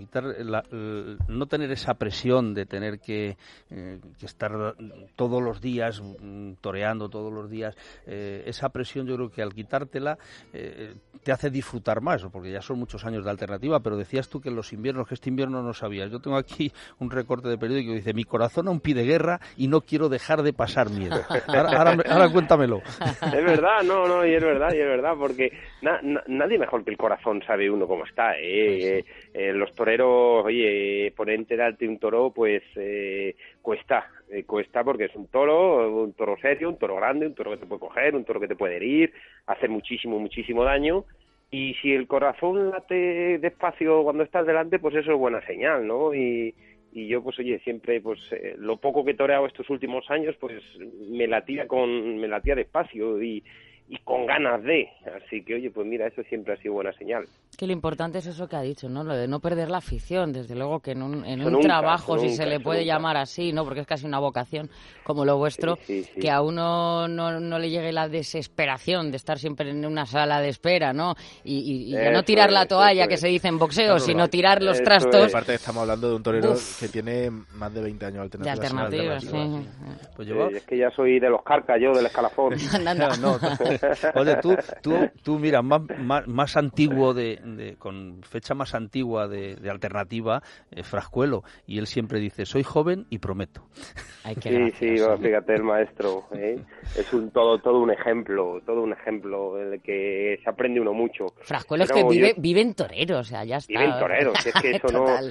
no tener esa presión de tener que estar todos los días toreando, todos los días, esa presión yo creo que al quitártela te hace disfrutar más, porque ya son muchos años de alternativa, pero decías tú que en los inviernos, que este invierno no sabías. Yo tengo aquí un recorte de periódico que dice: mi corazón aún pide guerra y no quiero dejar de pasar miedo. Ahora cuéntamelo. Es verdad, y es verdad, porque nadie mejor que el corazón sabe uno cómo está, los toreros, oye, ponerte delante un toro, pues cuesta porque es un toro serio, un toro grande, un toro que te puede coger, un toro que te puede herir, hacer muchísimo daño, y si el corazón late despacio cuando estás delante, pues eso es buena señal, ¿no? Y yo, pues oye, siempre, pues lo poco que he toreado estos últimos años, pues me latía despacio y con ganas de, así que oye, pues mira, eso siempre ha sido buena señal. Que lo importante es eso que ha dicho, ¿no? Lo de no perder la afición, desde luego que en un trabajo, si se le puede llamar así, ¿no? Porque es casi una vocación como lo vuestro, sí. Que a uno no le llegue la desesperación de estar siempre en una sala de espera, ¿no? Y ya no tirar la toalla, que se dice en boxeo, sino tirar los trastos. Aparte estamos hablando de un torero que tiene más de 20 años de alternativas. Sí. Pues es que ya soy de los carcas, yo del escalafón. No. Oye, tú mira, más antiguo con fecha más antigua de alternativa, Frascuelo, y él siempre dice: soy joven y prometo. Sí, bueno, fíjate, el maestro, es todo un ejemplo en el que se aprende uno mucho. Frascuelo es que vive en toreros, o sea, ya está. Vive en toreros, es que eso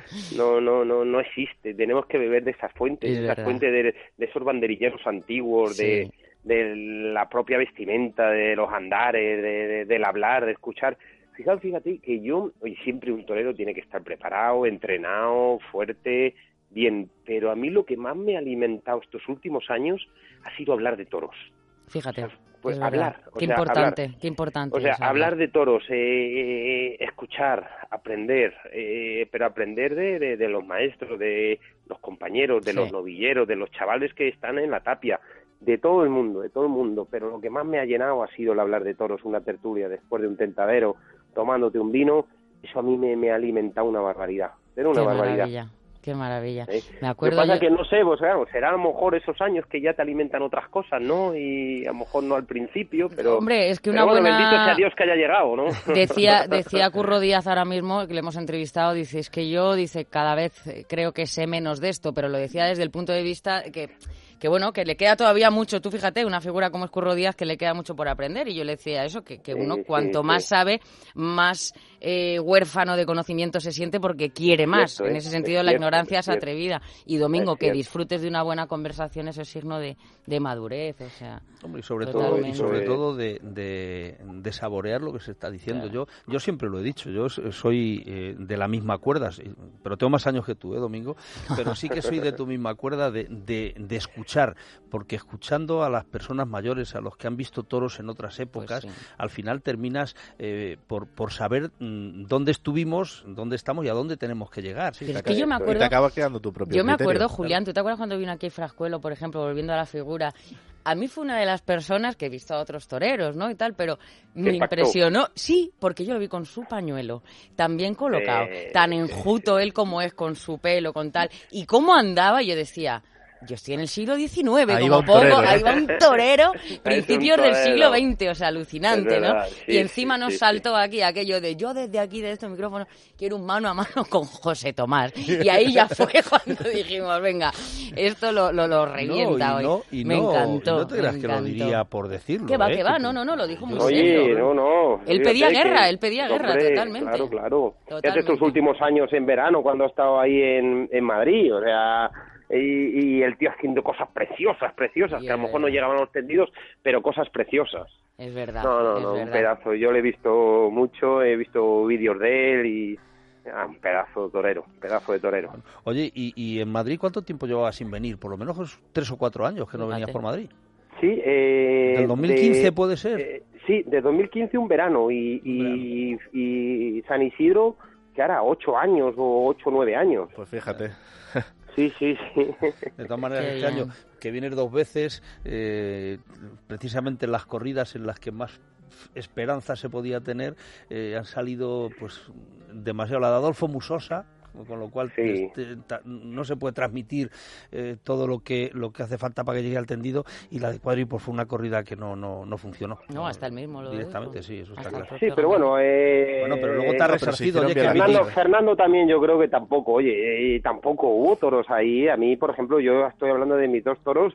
no existe. Tenemos que beber de esas fuentes, de esos banderilleros antiguos, sí. de la propia vestimenta, de los andares, del hablar, de escuchar. Fíjate que siempre un torero tiene que estar preparado, entrenado, fuerte, bien, pero a mí lo que más me ha alimentado estos últimos años ha sido hablar de toros. Fíjate. O sea, pues hablar. Qué importante. O sea, hablar de toros, escuchar, aprender, pero aprender de los maestros, de los compañeros, de los novilleros, de los chavales que están en la tapia, de todo el mundo, pero lo que más me ha llenado ha sido el hablar de toros, una tertulia después de un tentadero, tomándote un vino. Eso a mí me ha alimentado una barbaridad, pero una barbaridad. Qué maravilla. Me acuerdo. Lo que pasa que no sé, pues claro, será a lo mejor esos años que ya te alimentan otras cosas, ¿no? Y a lo mejor no al principio, pero... Hombre, es que una buena... bendito sea Dios que haya llegado, ¿no? Decía Curro Díaz ahora mismo, que le hemos entrevistado, dice, es que yo, cada vez creo que sé menos de esto, pero lo decía desde el punto de vista que bueno, que le queda todavía mucho. Tú fíjate, una figura como es Curro Díaz, que le queda mucho por aprender, y yo le decía eso, que uno cuanto más sabe, más huérfano de conocimiento se siente porque quiere más. En ese sentido, la ignorancia es atrevida. Y Domingo, que disfrutes de una buena conversación, eso es signo de madurez, o sea... Hombre, y sobre todo de saborear lo que se está diciendo. Claro. Yo siempre lo he dicho, yo soy de la misma cuerda, pero tengo más años que tú, Domingo, pero sí que soy de tu misma cuerda de escuchar escuchar, porque escuchando a las personas mayores, a los que han visto toros en otras épocas, pues sí, al final terminas por saber dónde estuvimos, dónde estamos y a dónde tenemos que llegar. Sí, es que yo me acuerdo, y te acabas quedando tu propio criterio. Yo me acuerdo, Julián, Julián, ¿tú te acuerdas cuando vino aquí Frascuelo, por ejemplo, volviendo a la figura? A mí fue una de las personas que he visto a otros toreros, ¿no? Y tal, pero me impresionó. Sí, porque yo lo vi con su pañuelo, tan bien colocado, tan enjuto él como es, con su pelo, con tal. Y cómo andaba, yo decía... Yo estoy en el siglo XIX, ahí como poco, ahí va un torero, principios del siglo XX, o sea, alucinante, ¿no? Sí, y encima nos saltó aquí aquello de yo desde aquí, de este micrófono, quiero un mano a mano con José Tomás. Y ahí ya fue cuando dijimos, venga, esto lo revienta hoy. Me encantó. No te creas que lo diría por decirlo. Que va, no, lo dijo muy serio. Oye, no. Él pedía guerra, totalmente. Claro. Fíjate estos últimos años en verano, cuando ha estado ahí en Madrid, o sea... Y el tío haciendo cosas preciosas, que a lo mejor no llegaban a los tendidos, pero cosas preciosas. Es verdad. No, un pedazo. Yo le he visto mucho, he visto vídeos de él y un pedazo de torero. Oye, ¿y en Madrid cuánto tiempo llevabas sin venir? Por lo menos 3 o 4 años que no venías por Madrid. Sí, ¿del 2015 puede ser? Sí, de 2015 un verano y San Isidro, que hará 8 años o 8 o 9 años. Pues fíjate. Sí. De todas maneras, este año que vienes 2 veces, precisamente en las corridas en las que más esperanza se podía tener, han salido pues demasiado. La de Adolfo Musosa, con lo cual no se puede transmitir todo lo que hace falta para que llegue al tendido, y la de Cuadri pues fue una corrida que no funcionó. No, hasta el mismo lo directamente, sí, eso está claro. Sí, pero bueno, pero luego te ha resarcido. Fernando también, yo creo que tampoco, tampoco hubo toros ahí. A mí, por ejemplo, yo estoy hablando de mis dos toros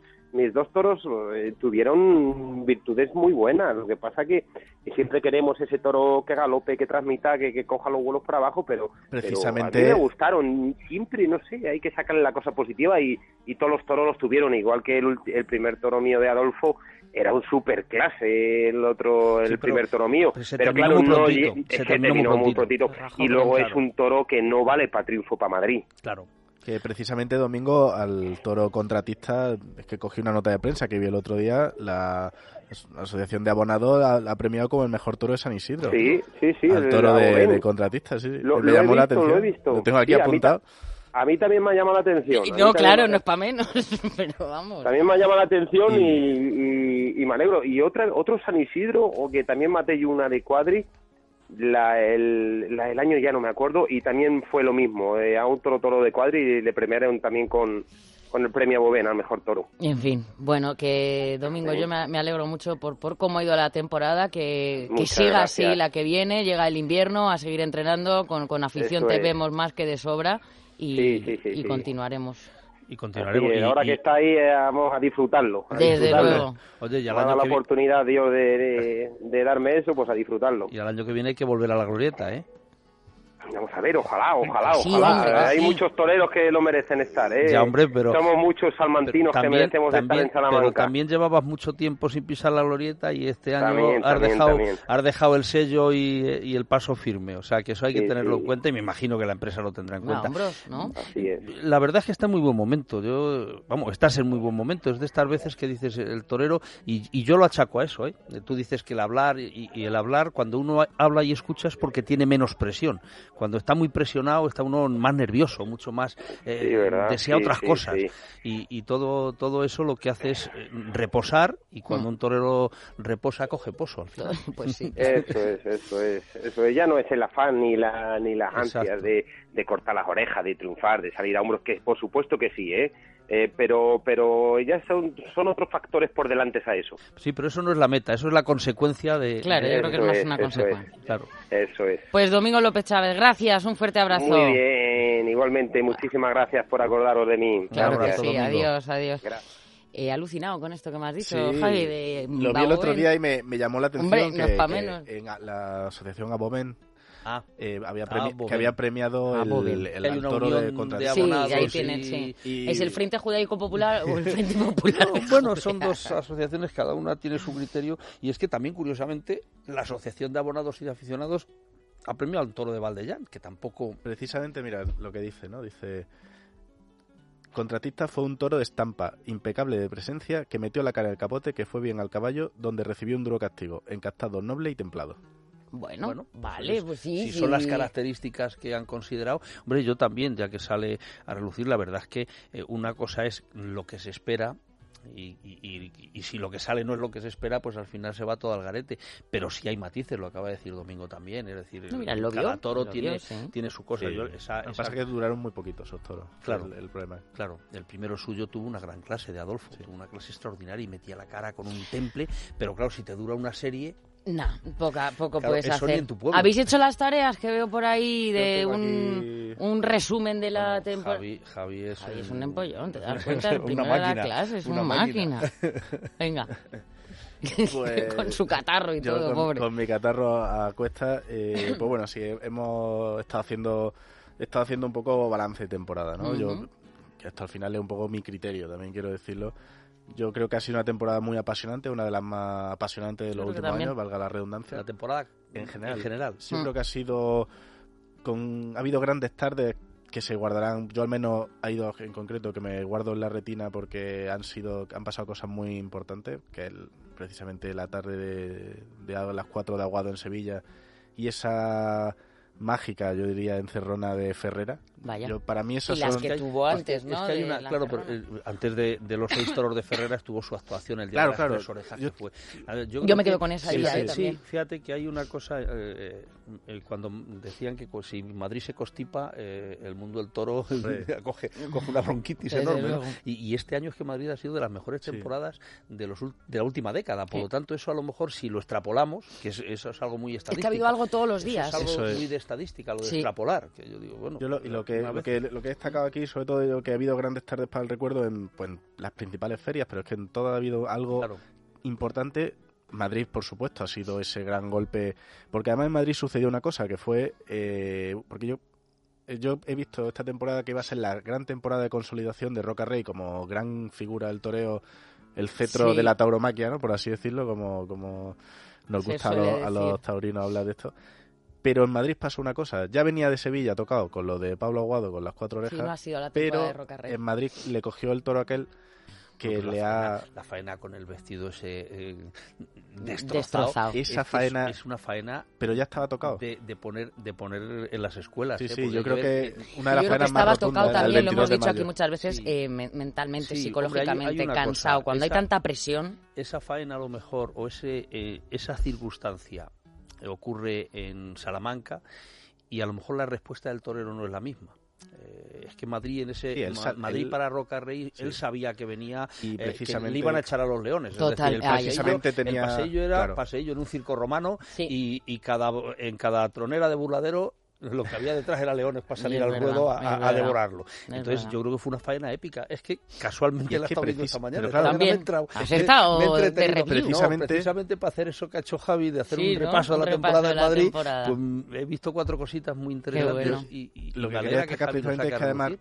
tuvieron virtudes muy buenas. Lo que pasa que siempre queremos ese toro que galope, que transmita, que coja los vuelos para abajo, pero precisamente a mí me gustaron siempre, no sé, hay que sacarle la cosa positiva, y todos los toros los tuvieron, igual que el primer toro mío de Adolfo era un superclase, el primer toro mío, pero claro, se terminó muy prontito, y luego es un toro que no vale para triunfo para Madrid. Claro. Que precisamente domingo al toro contratista, es que cogí una nota de prensa que vi el otro día, la Asociación de Abonados ha premiado como el mejor toro de San Isidro. Sí. Al toro de contratistas, sí. Me llamó la atención. Lo he visto. Lo tengo aquí apuntado. A mí también me ha llamado la atención. No, claro, no es para menos, pero vamos. También me ha llamado la atención y me alegro. Y otro San Isidro, o que también maté yo una de Cuadri, el año ya no me acuerdo, y también fue lo mismo, a un toro de Cuadri, y le premiaron también con el premio Bovena al mejor toro. En fin, bueno, que Domingo, yo me alegro mucho por cómo ha ido la temporada, que siga así la que viene, llega el invierno, a seguir entrenando, con afición te vemos más que de sobra, y continuaremos. Y continuaremos. Ahora que está ahí, vamos a disfrutarlo. Desde luego. Oye, ya me ha dado la oportunidad, Dios, de darme eso, pues a disfrutarlo. Y al año que viene hay que volver a la glorieta, ¿eh? Vamos a ver, ojalá. Sí, hombre, hay muchos toreros que lo merecen estar, ¿eh? Ya, hombre, pero... Somos muchos salmantinos que merecemos estar en Salamanca. Pero también llevabas mucho tiempo sin pisar la glorieta, y este año has dejado el sello y el paso firme. O sea, que eso hay que tenerlo en cuenta, y me imagino que la empresa lo tendrá en cuenta. ¿no? Así es. La verdad es que está en muy buen momento. Estás en muy buen momento. Es de estas veces que dices el torero, y yo lo achaco a eso, ¿eh? Tú dices que el hablar, y el hablar, cuando uno habla y escucha, es porque tiene menos presión. Cuando está muy presionado, está uno más nervioso, mucho más desea otras cosas. Y todo eso lo que hace es reposar, y cuando un torero reposa, coge pozo al final. Pues sí. Eso es. Ya no es el afán ni las ansias de cortar las orejas, de triunfar, de salir a hombros, que por supuesto que sí, pero ya son otros factores por delante a eso. Sí, pero eso no es la meta, eso es la consecuencia de... Claro, yo creo que es más una consecuencia. Claro. Eso es. Pues Domingo López Chávez, gracias, un fuerte abrazo. Muy bien, igualmente, muchísimas gracias por acordaros de mí. Claro que sí, Domingo. adiós. He alucinado con esto que me has dicho, Javi. Lo vi el otro día y me llamó la atención. Hombre, no es pa' menos. En la asociación Aboven había premiado el toro de contratistas. Sí, ahí tienen, ¿Es el Frente Judaico Popular o el Frente Popular? Bueno, son dos asociaciones, cada una tiene su criterio, y es que también, curiosamente, la Asociación de Abonados y de Aficionados ha premiado al toro de Valdellán, que tampoco... Precisamente, mira lo que dice, ¿no? Dice... contratista fue un toro de estampa, impecable de presencia, que metió la cara en el capote, que fue bien al caballo, donde recibió un duro castigo, encastado, noble y templado. Bueno, vale, pues sí. Si son las características que han considerado, hombre, yo también, ya que sale a relucir, la verdad es que una cosa es lo que se espera. Y si lo que sale no es lo que se espera, pues al final se va todo al garete. Pero sí hay matices, lo acaba de decir Domingo también. Es decir, cada toro tiene su cosa. Sí. Lo que pasa es que duraron muy poquito esos toros. Claro, el problema. Claro, el primero suyo tuvo una gran clase de Adolfo. Tuvo una clase extraordinaria y metía la cara con un temple. Pero claro, si te dura una serie... No, poco puedes hacer. En tu ¿Habéis hecho las tareas que veo por ahí de un resumen de la temporada? Javi es un empollón, te das cuenta, el primero de la clase, es una máquina. Venga. Pues, con su catarro y todo, pobre. Con mi catarro a cuesta, pues bueno, sí, hemos estado haciendo un poco balance de temporada, ¿no? Yo, que hasta al final es un poco mi criterio, también quiero decirlo. Yo creo que ha sido una temporada muy apasionante, una de las más apasionantes de los últimos años, valga la redundancia. La temporada en general. Sí, creo que ha habido grandes tardes que se guardarán. Yo al menos hay dos en concreto que me guardo en la retina porque han pasado cosas muy importantes, que es precisamente la tarde de las 4 de Aguado en Sevilla y esa mágica, yo diría, encerrona de Ferrera. Vaya. Para mí eso y las que tuvo antes, ¿no? Es que hay una, claro, pero, antes de los 6 toros de Ferrera estuvo su actuación el día de las 3 orejas. Yo me quedo con esa idea también. Sí, fíjate que hay una cosa, cuando decían que si Madrid se constipa, el mundo del toro coge una bronquitis enorme, ¿no? Y este año es que Madrid ha sido de las mejores temporadas de la última década. Por lo tanto, eso a lo mejor si lo extrapolamos, que eso es algo muy estadístico. Es que ha habido algo todos los días. Es algo muy de estadística, lo de extrapolar. Que yo digo, bueno, lo que he destacado aquí, sobre todo, que ha habido grandes tardes para el recuerdo en las principales ferias, pero es que en todo ha habido algo importante. Madrid, por supuesto, ha sido ese gran golpe, porque además en Madrid sucedió una cosa que fue, porque yo he visto esta temporada que iba a ser la gran temporada de consolidación de Roca Rey como gran figura del toreo, el cetro de la tauromaquia, ¿no? Por así decirlo, como nos gusta a los taurinos hablar de esto. Pero en Madrid pasó una cosa, ya venía de Sevilla tocado con lo de Pablo Aguado con las 4 orejas, no ha sido la pero de Roca Rey. En Madrid le cogió el toro aquel que la faena con el vestido ese destrozado. Esa faena es una faena, pero ya estaba tocado de poner en las escuelas. Sí, yo creo que una de las faenas más estaba tocado también, lo hemos dicho mayo. aquí muchas veces, mentalmente, psicológicamente hay cansado. Cosa, cuando hay tanta presión, esa faena a lo mejor o esa circunstancia ocurre en Salamanca y a lo mejor la respuesta del torero no es la misma. Es que Madrid Madrid para Roca Rey, él sabía que venía y precisamente que le iban a echar a los leones. Total, es decir, el paseillo era paseillo en un circo romano y en cada tronera de burladero lo que había detrás era leones para salir al ruedo a devorarlo. Entonces yo creo que fue una faena épica. Es que casualmente la he estado viendo esta mañana. También has estado precisamente para hacer eso que ha hecho Javi, de hacer un repaso de la temporada de Madrid, pues he visto 4 cositas muy interesantes. Y lo que quería destacar precisamente es que además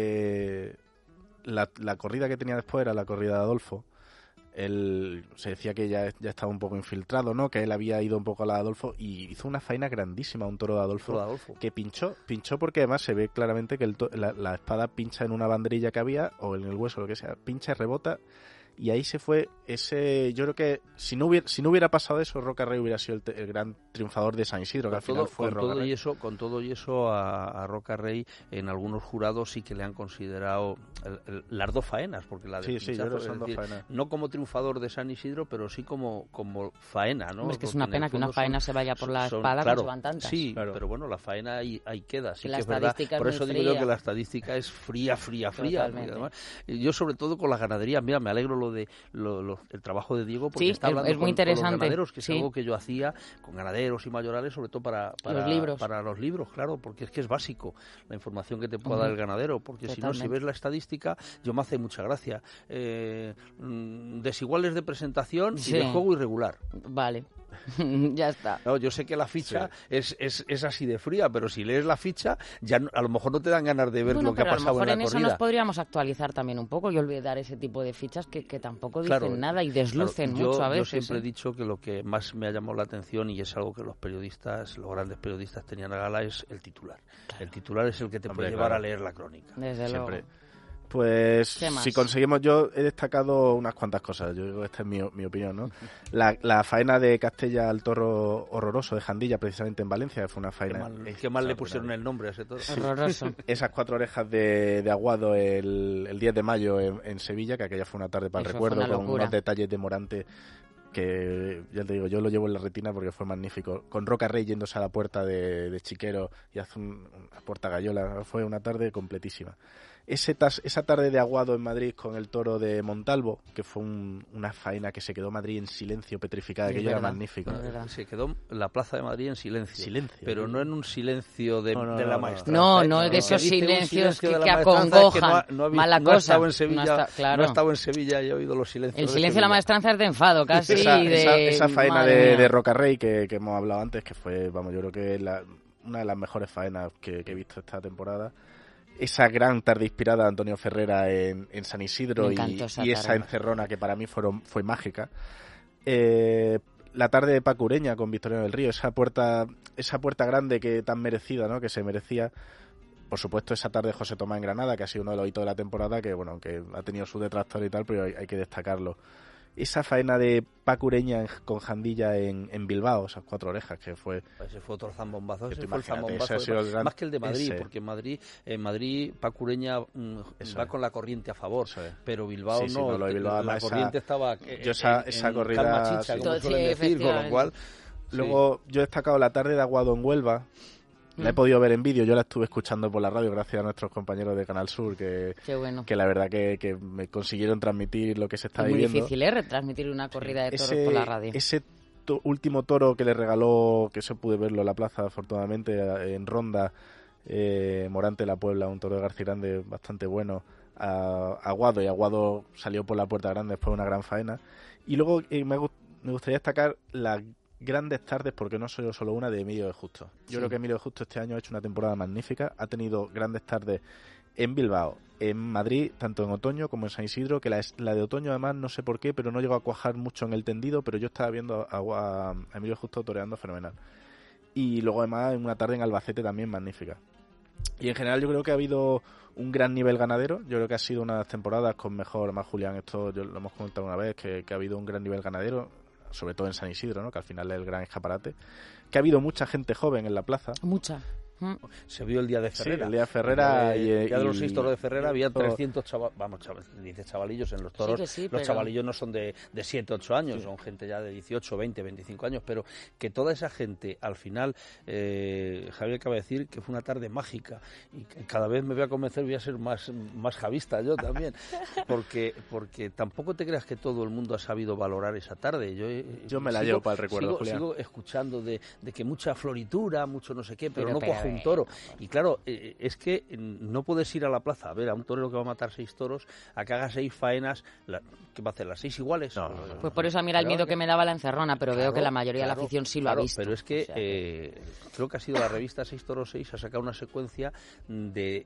la corrida que tenía después era la corrida de Adolfo. Se decía que ya estaba un poco infiltrado, ¿no? Que él había ido un poco a la de Adolfo y hizo una faena grandísima, un toro de Adolfo. Que pinchó porque además se ve claramente que la espada pincha en una banderilla que había o en el hueso, lo que sea, pincha y rebota. Y ahí se fue yo creo que si no hubiera pasado eso, Roca Rey hubiera sido el gran triunfador de San Isidro, que al final fue Roca Rey. Con todo y eso a Roca Rey en algunos jurados sí que le han considerado las 2 faenas, porque la de pinchazo, son 2 faenas. No como triunfador de San Isidro, pero sí como faena, ¿no? Es que es una pena que una faena se vaya por la espada, que se van tantas. Sí, pero bueno, la faena ahí queda, sí que es verdad. Por eso digo yo que la estadística es fría. Además, yo sobre todo con las ganaderías, mira, me alegro el trabajo de Diego, porque está hablando muy interesante. con los ganaderos, que es algo que yo hacía con ganaderos y mayorales, sobre todo para los libros, claro, porque es que es básico la información que te pueda dar el ganadero, porque si no, si ves la estadística, yo me hace mucha gracia. Desiguales de presentación y de juego irregular. Vale. Ya está. No, yo sé que la ficha es así de fría, pero si lees la ficha, ya a lo mejor no te dan ganas de ver lo que ha pasado en la corrida. A lo mejor en eso nos podríamos actualizar también un poco y olvidar ese tipo de fichas que tampoco dicen nada y deslucen mucho a veces. Yo siempre he dicho que lo que más me ha llamado la atención, y es algo que los grandes periodistas tenían a gala, es el titular. El titular es el que te puede llevar a leer la crónica. Desde luego. Pues si conseguimos, yo he destacado unas cuantas cosas, yo digo, esta es mi opinión, ¿no? La faena de Castella al toro horroroso de Jandilla, precisamente en Valencia, que fue una faena... Qué mal le pusieron el nombre a ese toro. Sí. Horroroso. Esas 4 orejas de Aguado el 10 de mayo en Sevilla, que aquella fue una tarde para el recuerdo, con unos detalles de Morante que, ya te digo, yo lo llevo en la retina porque fue magnífico. Con Roca Rey yéndose a la puerta de Chiquero y hace una puerta gallola, fue una tarde completísima. Esa tarde de Aguado en Madrid con el toro de Montalvo, que fue una faena que se quedó Madrid en silencio, petrificada, aquello era magnífico. Se quedó la Plaza de Madrid en silencio. Pero no en un silencio de la maestranza. No, de esos silencios que acongojan. Mala cosa. No he estado en Sevilla y he oído los silencios. El silencio de la maestranza es de enfado, casi. Esa faena de Roca Rey que hemos hablado antes, que fue, yo creo que es una de las mejores faenas que he visto esta temporada. Esa gran tarde inspirada de Antonio Ferrera en San Isidro y esa encerrona que para mí fue mágica. La tarde de Paco Ureña con Victoriano del Río, esa puerta grande que tan merecida, ¿no? Que se merecía. Por supuesto, esa tarde de José Tomás en Granada, que ha sido uno de los hitos de la temporada, que ha tenido su detractor y tal, pero hay que destacarlo. Esa faena de Paco Ureña con Jandilla en Bilbao, esas 4 orejas, que fue... Ese fue otro zambombazo, más que el de Madrid, porque en Madrid Paco Ureña va con la corriente a favor, pero Bilbao no, la corriente estaba esa corrida, calma chicha, como suelen decir, con lo cual... Luego yo he destacado la tarde de Aguado en Huelva. La he podido ver en vídeo, yo la estuve escuchando por la radio gracias a nuestros compañeros de Canal Sur que la verdad que me consiguieron transmitir lo que se está viviendo. Es muy difícil, retransmitir una corrida de toros por la radio. Ese último toro que le regaló, que eso pude verlo en la plaza afortunadamente, en Ronda, Morante La Puebla, un toro de García Grande bastante bueno, a Aguado, y Aguado salió por la puerta grande después de una gran faena. Y luego me gustaría destacar la grandes tardes, porque no soy solo una, de Emilio de Justo. Yo creo que Emilio de Justo este año ha hecho una temporada magnífica, ha tenido grandes tardes en Bilbao, en Madrid, tanto en otoño como en San Isidro, que la de otoño además no sé por qué, pero no llegó a cuajar mucho en el tendido, pero yo estaba viendo a Emilio de Justo toreando fenomenal. Y luego además en una tarde en Albacete también magnífica. Y en general yo creo que ha habido un gran nivel ganadero. Yo creo que ha sido una de las temporadas con mejor, además Julián, esto yo lo hemos comentado una vez, que ha habido un gran nivel ganadero, sobre todo en San Isidro, ¿no? Que al final es el gran escaparate, que ha habido mucha gente joven en la plaza. Mucha. Se vio el día de Ferrera. Sí, el día de Ferrera. El día de los 6 toros de Ferrera había 300 chavalillos en los toros. Los chavalillos no son de 7, 8 años, son gente ya de 18, 20, 25 años, pero que toda esa gente, al final, Javier acaba de decir que fue una tarde mágica, y cada vez me voy a convencer, voy a ser más javista yo también, porque tampoco te creas que todo el mundo ha sabido valorar esa tarde. Yo me la llevo para el recuerdo, Julián. Sigo escuchando de que mucha floritura, mucho no sé qué, pero no coge un toro. Y claro, es que no puedes ir a la plaza a ver a un torero que va a matar 6 toros a que haga 6 faenas. ¿Qué va a hacer? ¿Las 6 iguales? No. Pues por eso a mí era el miedo que me daba la encerrona, pero veo que la mayoría de la afición sí lo ha visto. Pero es que creo que ha sido la revista 6 Toros 6, ha sacado una secuencia de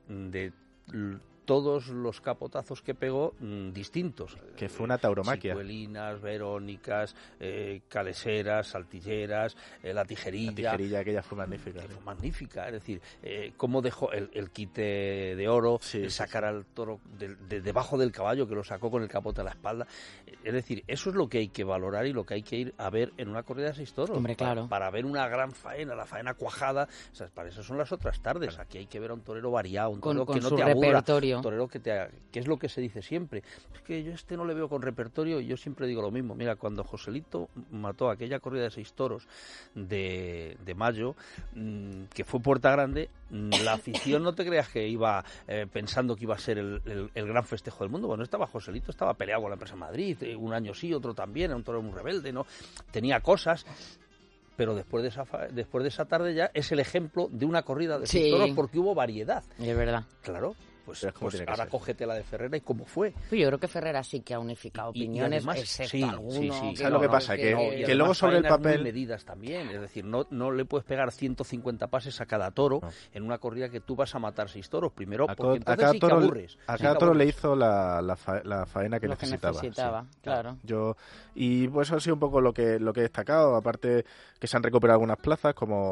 todos los capotazos que pegó distintos. Que fue una tauromaquia. Chicuelinas, verónicas, caleseras, saltilleras, la tijerilla. La tijerilla aquella fue magnífica. Fue magnífica, es decir, cómo dejó el quite de oro, sacar al toro de debajo del caballo, que lo sacó con el capote a la espalda. Es decir, eso es lo que hay que valorar y lo que hay que ir a ver en una corrida de 6 toros. Hombre, claro. Para ver una gran faena, la faena cuajada. O sea, para eso son las otras tardes. Aquí hay que ver a un torero variado, un torero que no te aburra. Repertorio. Un torero que es lo que se dice siempre. Es que yo no le veo con repertorio, y yo siempre digo lo mismo. Mira, cuando Joselito mató aquella corrida de 6 toros de mayo, que fue Puerta Grande, la afición no te creas que iba pensando que iba a ser el gran festejo del mundo. Bueno, estaba Joselito, estaba peleado con la empresa Madrid, un año sí, otro también, era un torero muy rebelde, ¿no? Tenía cosas. Pero después de esa tarde ya es el ejemplo de una corrida de 6 toros, porque hubo variedad. Es verdad. Claro. Pues ahora cógete la de Ferrera y cómo fue. Yo creo que Ferrera sí que ha unificado opiniones, excepto algunos. Sí. ¿Sabes lo que pasa? Que luego sobre el papel... medidas también, es decir, no le puedes pegar 150 pases a cada toro en una corrida que tú vas a matar 6 toros. Primero, porque entonces sí que aburres. A cada toro le hizo la faena que necesitaba. Claro. Y pues eso ha sido un poco lo que he destacado, aparte que se han recuperado algunas plazas, como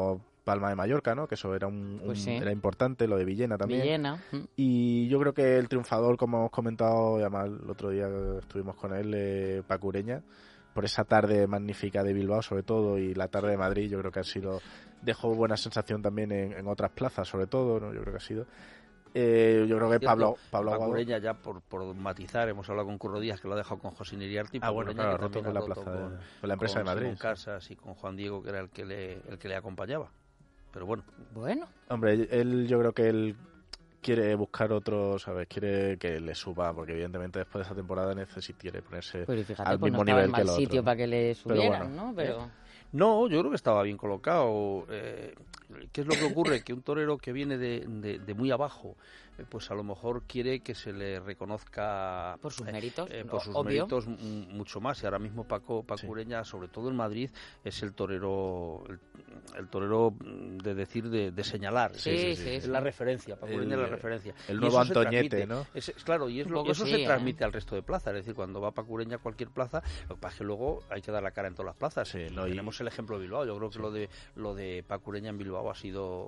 Palma de Mallorca, ¿no? Que eso era era importante, lo de Villena también. Villena. Y yo creo que el triunfador, como hemos comentado, y además el otro día estuvimos con él, Paco Ureña, por esa tarde magnífica de Bilbao sobre todo, y la tarde de Madrid, yo creo que dejó buena sensación también en otras plazas sobre todo, ¿no? Yo creo que ha sido... yo creo que Pablo Aguado... Ureña, ya por matizar, hemos hablado con Curro Díaz, que lo ha dejado con José Iriarte. Bueno, Ureña, claro, roto con la plaza con la empresa de Madrid. Con Casas y con Juan Diego, que era el que le acompañaba. Pero bueno. Hombre, yo creo que él quiere buscar otro, ¿sabes? Quiere que le suba, porque evidentemente después de esa temporada quiere ponerse al mismo nivel que el otro. Sitio para que le subieran, ¿no? No, yo creo que estaba bien colocado. ¿Qué es lo que ocurre? Que un torero que viene de muy abajo, pues a lo mejor quiere que se le reconozca por sus méritos, méritos mucho más. Y ahora mismo Paco Ureña, sobre todo en Madrid, es el torero de decir, de señalar. Es la referencia. Paco Ureña es la referencia. El nuevo Antoñete, ¿no? Claro, y eso se transmite al resto de plazas. Es decir, cuando va Paco Ureña a cualquier plaza, lo que pasa es que luego hay que dar la cara en todas las plazas. Tenemos el ejemplo de Bilbao. Yo creo que lo de Paco Ureña en Bilbao ha sido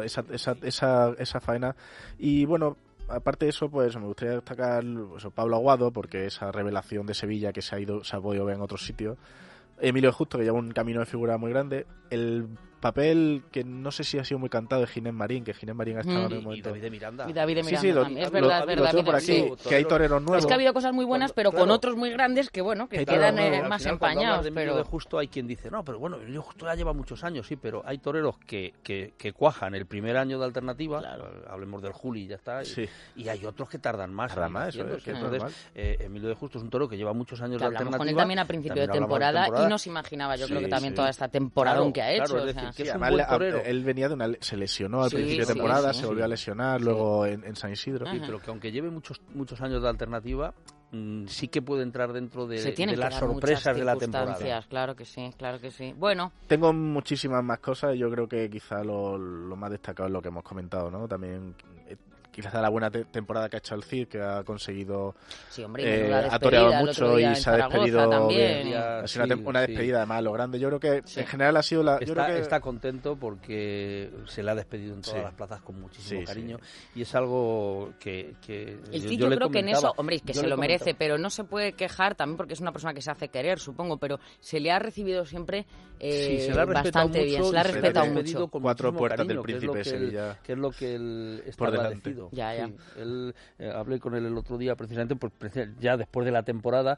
esa faena. Y bueno, aparte de eso, pues me gustaría destacar Pablo Aguado, porque esa revelación de Sevilla que se ha podido ver en otros sitios. Emilio Justo, que lleva un camino de figura muy grande. El papel que no sé si ha sido muy cantado de Ginés Marín, que Ginés Marín ha estado en un momento. Y David de Miranda. Es verdad. Lo tengo por aquí, que hay toreros nuevos. Es que ha habido cosas muy buenas, pero con otros muy grandes que quedan más empañados. De Emilio Justo hay quien dice, no, pero bueno, Emilio Justo ya lleva muchos años, sí, pero hay toreros que cuajan el primer año de alternativa, hablemos del Juli y ya está, y hay otros que tardan más. Entonces, Emilio de Justo es un toro que lleva muchos años de alternativa. Con él también a principio de temporada y no se imaginaba, yo creo que también toda esta temporada que ha hecho. Que es un buen torero. Él venía se lesionó al principio de temporada, se volvió a lesionar luego en San Isidro. Pero que aunque lleve muchos años de alternativa, sí que puede entrar dentro de las sorpresas de la temporada. Claro que sí. Bueno. Tengo muchísimas más cosas y yo creo que quizá lo más destacado es lo que hemos comentado, ¿no? También quizás la buena temporada que ha hecho el Cid, que ha conseguido ha toreado mucho y se ha despedido bien. Ha sido una despedida además a lo grande. Yo creo que en general ha sido está contento porque se le ha despedido en todas las plazas con muchísimo cariño y es algo que el Cid yo creo que en eso, hombre, que se lo merece, pero no se puede quejar también porque es una persona que se hace querer, supongo, pero se le ha recibido siempre bastante bien, se le ha respetado mucho. 4 puertas del Príncipe de Sevilla, que es lo que él está agradecido. Hablé con él el otro día precisamente ya después de la temporada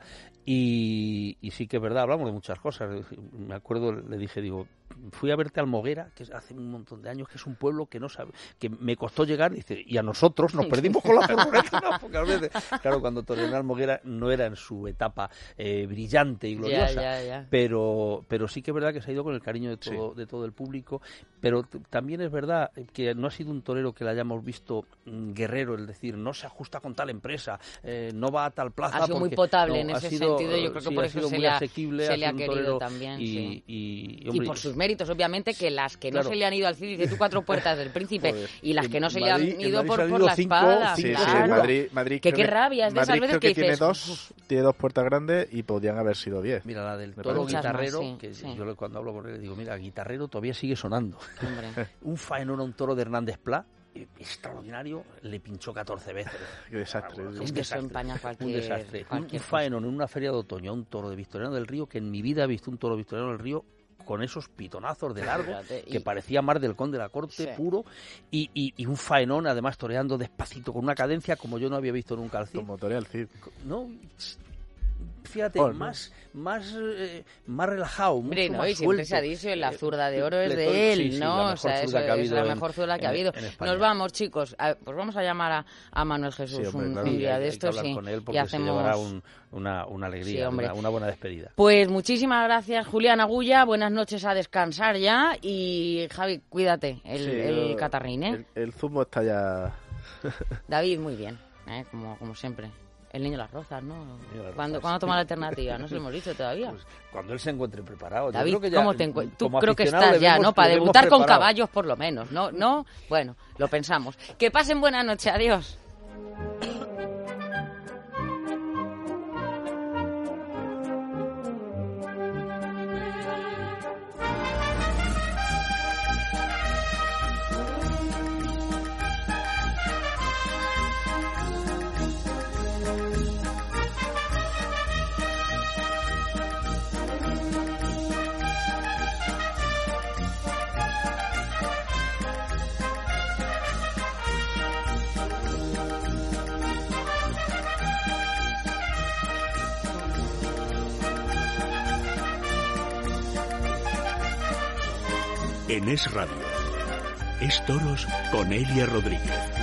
y sí que es verdad, hablamos de muchas cosas. Me acuerdo, le dije, fui a verte a Almoguera, que hace un montón de años, que es un pueblo que no sabe, que me costó llegar, dice, y a nosotros nos perdimos con la furgoneta, ¿no? Porque a veces, claro, cuando toreó en Almoguera no era en su etapa brillante y gloriosa, pero sí que es verdad que se ha ido con el cariño de todo el público, pero también es verdad que no ha sido un torero que le hayamos visto guerrero, es decir, no se ajusta con tal empresa, no va a tal plaza. Ha sido muy potable en ese sentido, yo creo que por eso se le ha querido también. Y por sus méritos, obviamente, que las que no se le han ido al Cid, dice tú 4 puertas del Príncipe, y las que no se le han ido por la espada. Madrid, qué rabia, es de esas veces que dices... Tiene 2 puertas grandes y podrían haber sido 10. Mira, la del toro guitarrero, que yo cuando hablo con él le digo, mira, guitarrero todavía sigue sonando. Un faenón a un toro de Hernández Pla, extraordinario, le pinchó 14 veces. Qué desastre. Es que eso empaña un desastre. Un faenón en una feria de otoño a un toro de Victoriano del Río, que en mi vida he visto un toro Victoriano del Río con esos pitonazos de largo que parecía Mar del Conde de la Corte puro y un faenón además toreando despacito con una cadencia como yo no había visto nunca al Cid. Como torea el Cid. No, fíjate, más relajado, hombre, mucho más y siempre se ha dicho la zurda de oro es de él, ¿no? O sea, es la mejor zurda que ha habido. Nos vamos, chicos, pues vamos a llamar a Manuel Jesús un día de estos y hacemos una alegría, una buena despedida. Pues muchísimas gracias, Julián Agulla, buenas noches, a descansar ya y Javi, cuídate, el catarrín, ¿eh? El zumo está ya... David, muy bien, como siempre. El niño de las rozas, ¿no? ¿Cuándo toma la alternativa? No se lo hemos dicho todavía. Pues cuando él se encuentre preparado. David, yo creo que ¿cómo te encuentras? Tú creo que estás ya, ¿no? Para debutar con caballos, por lo menos, ¿no? Bueno, lo pensamos. Que pasen buena noche. Adiós. en Es Radio. Es Toros con Elia Rodríguez.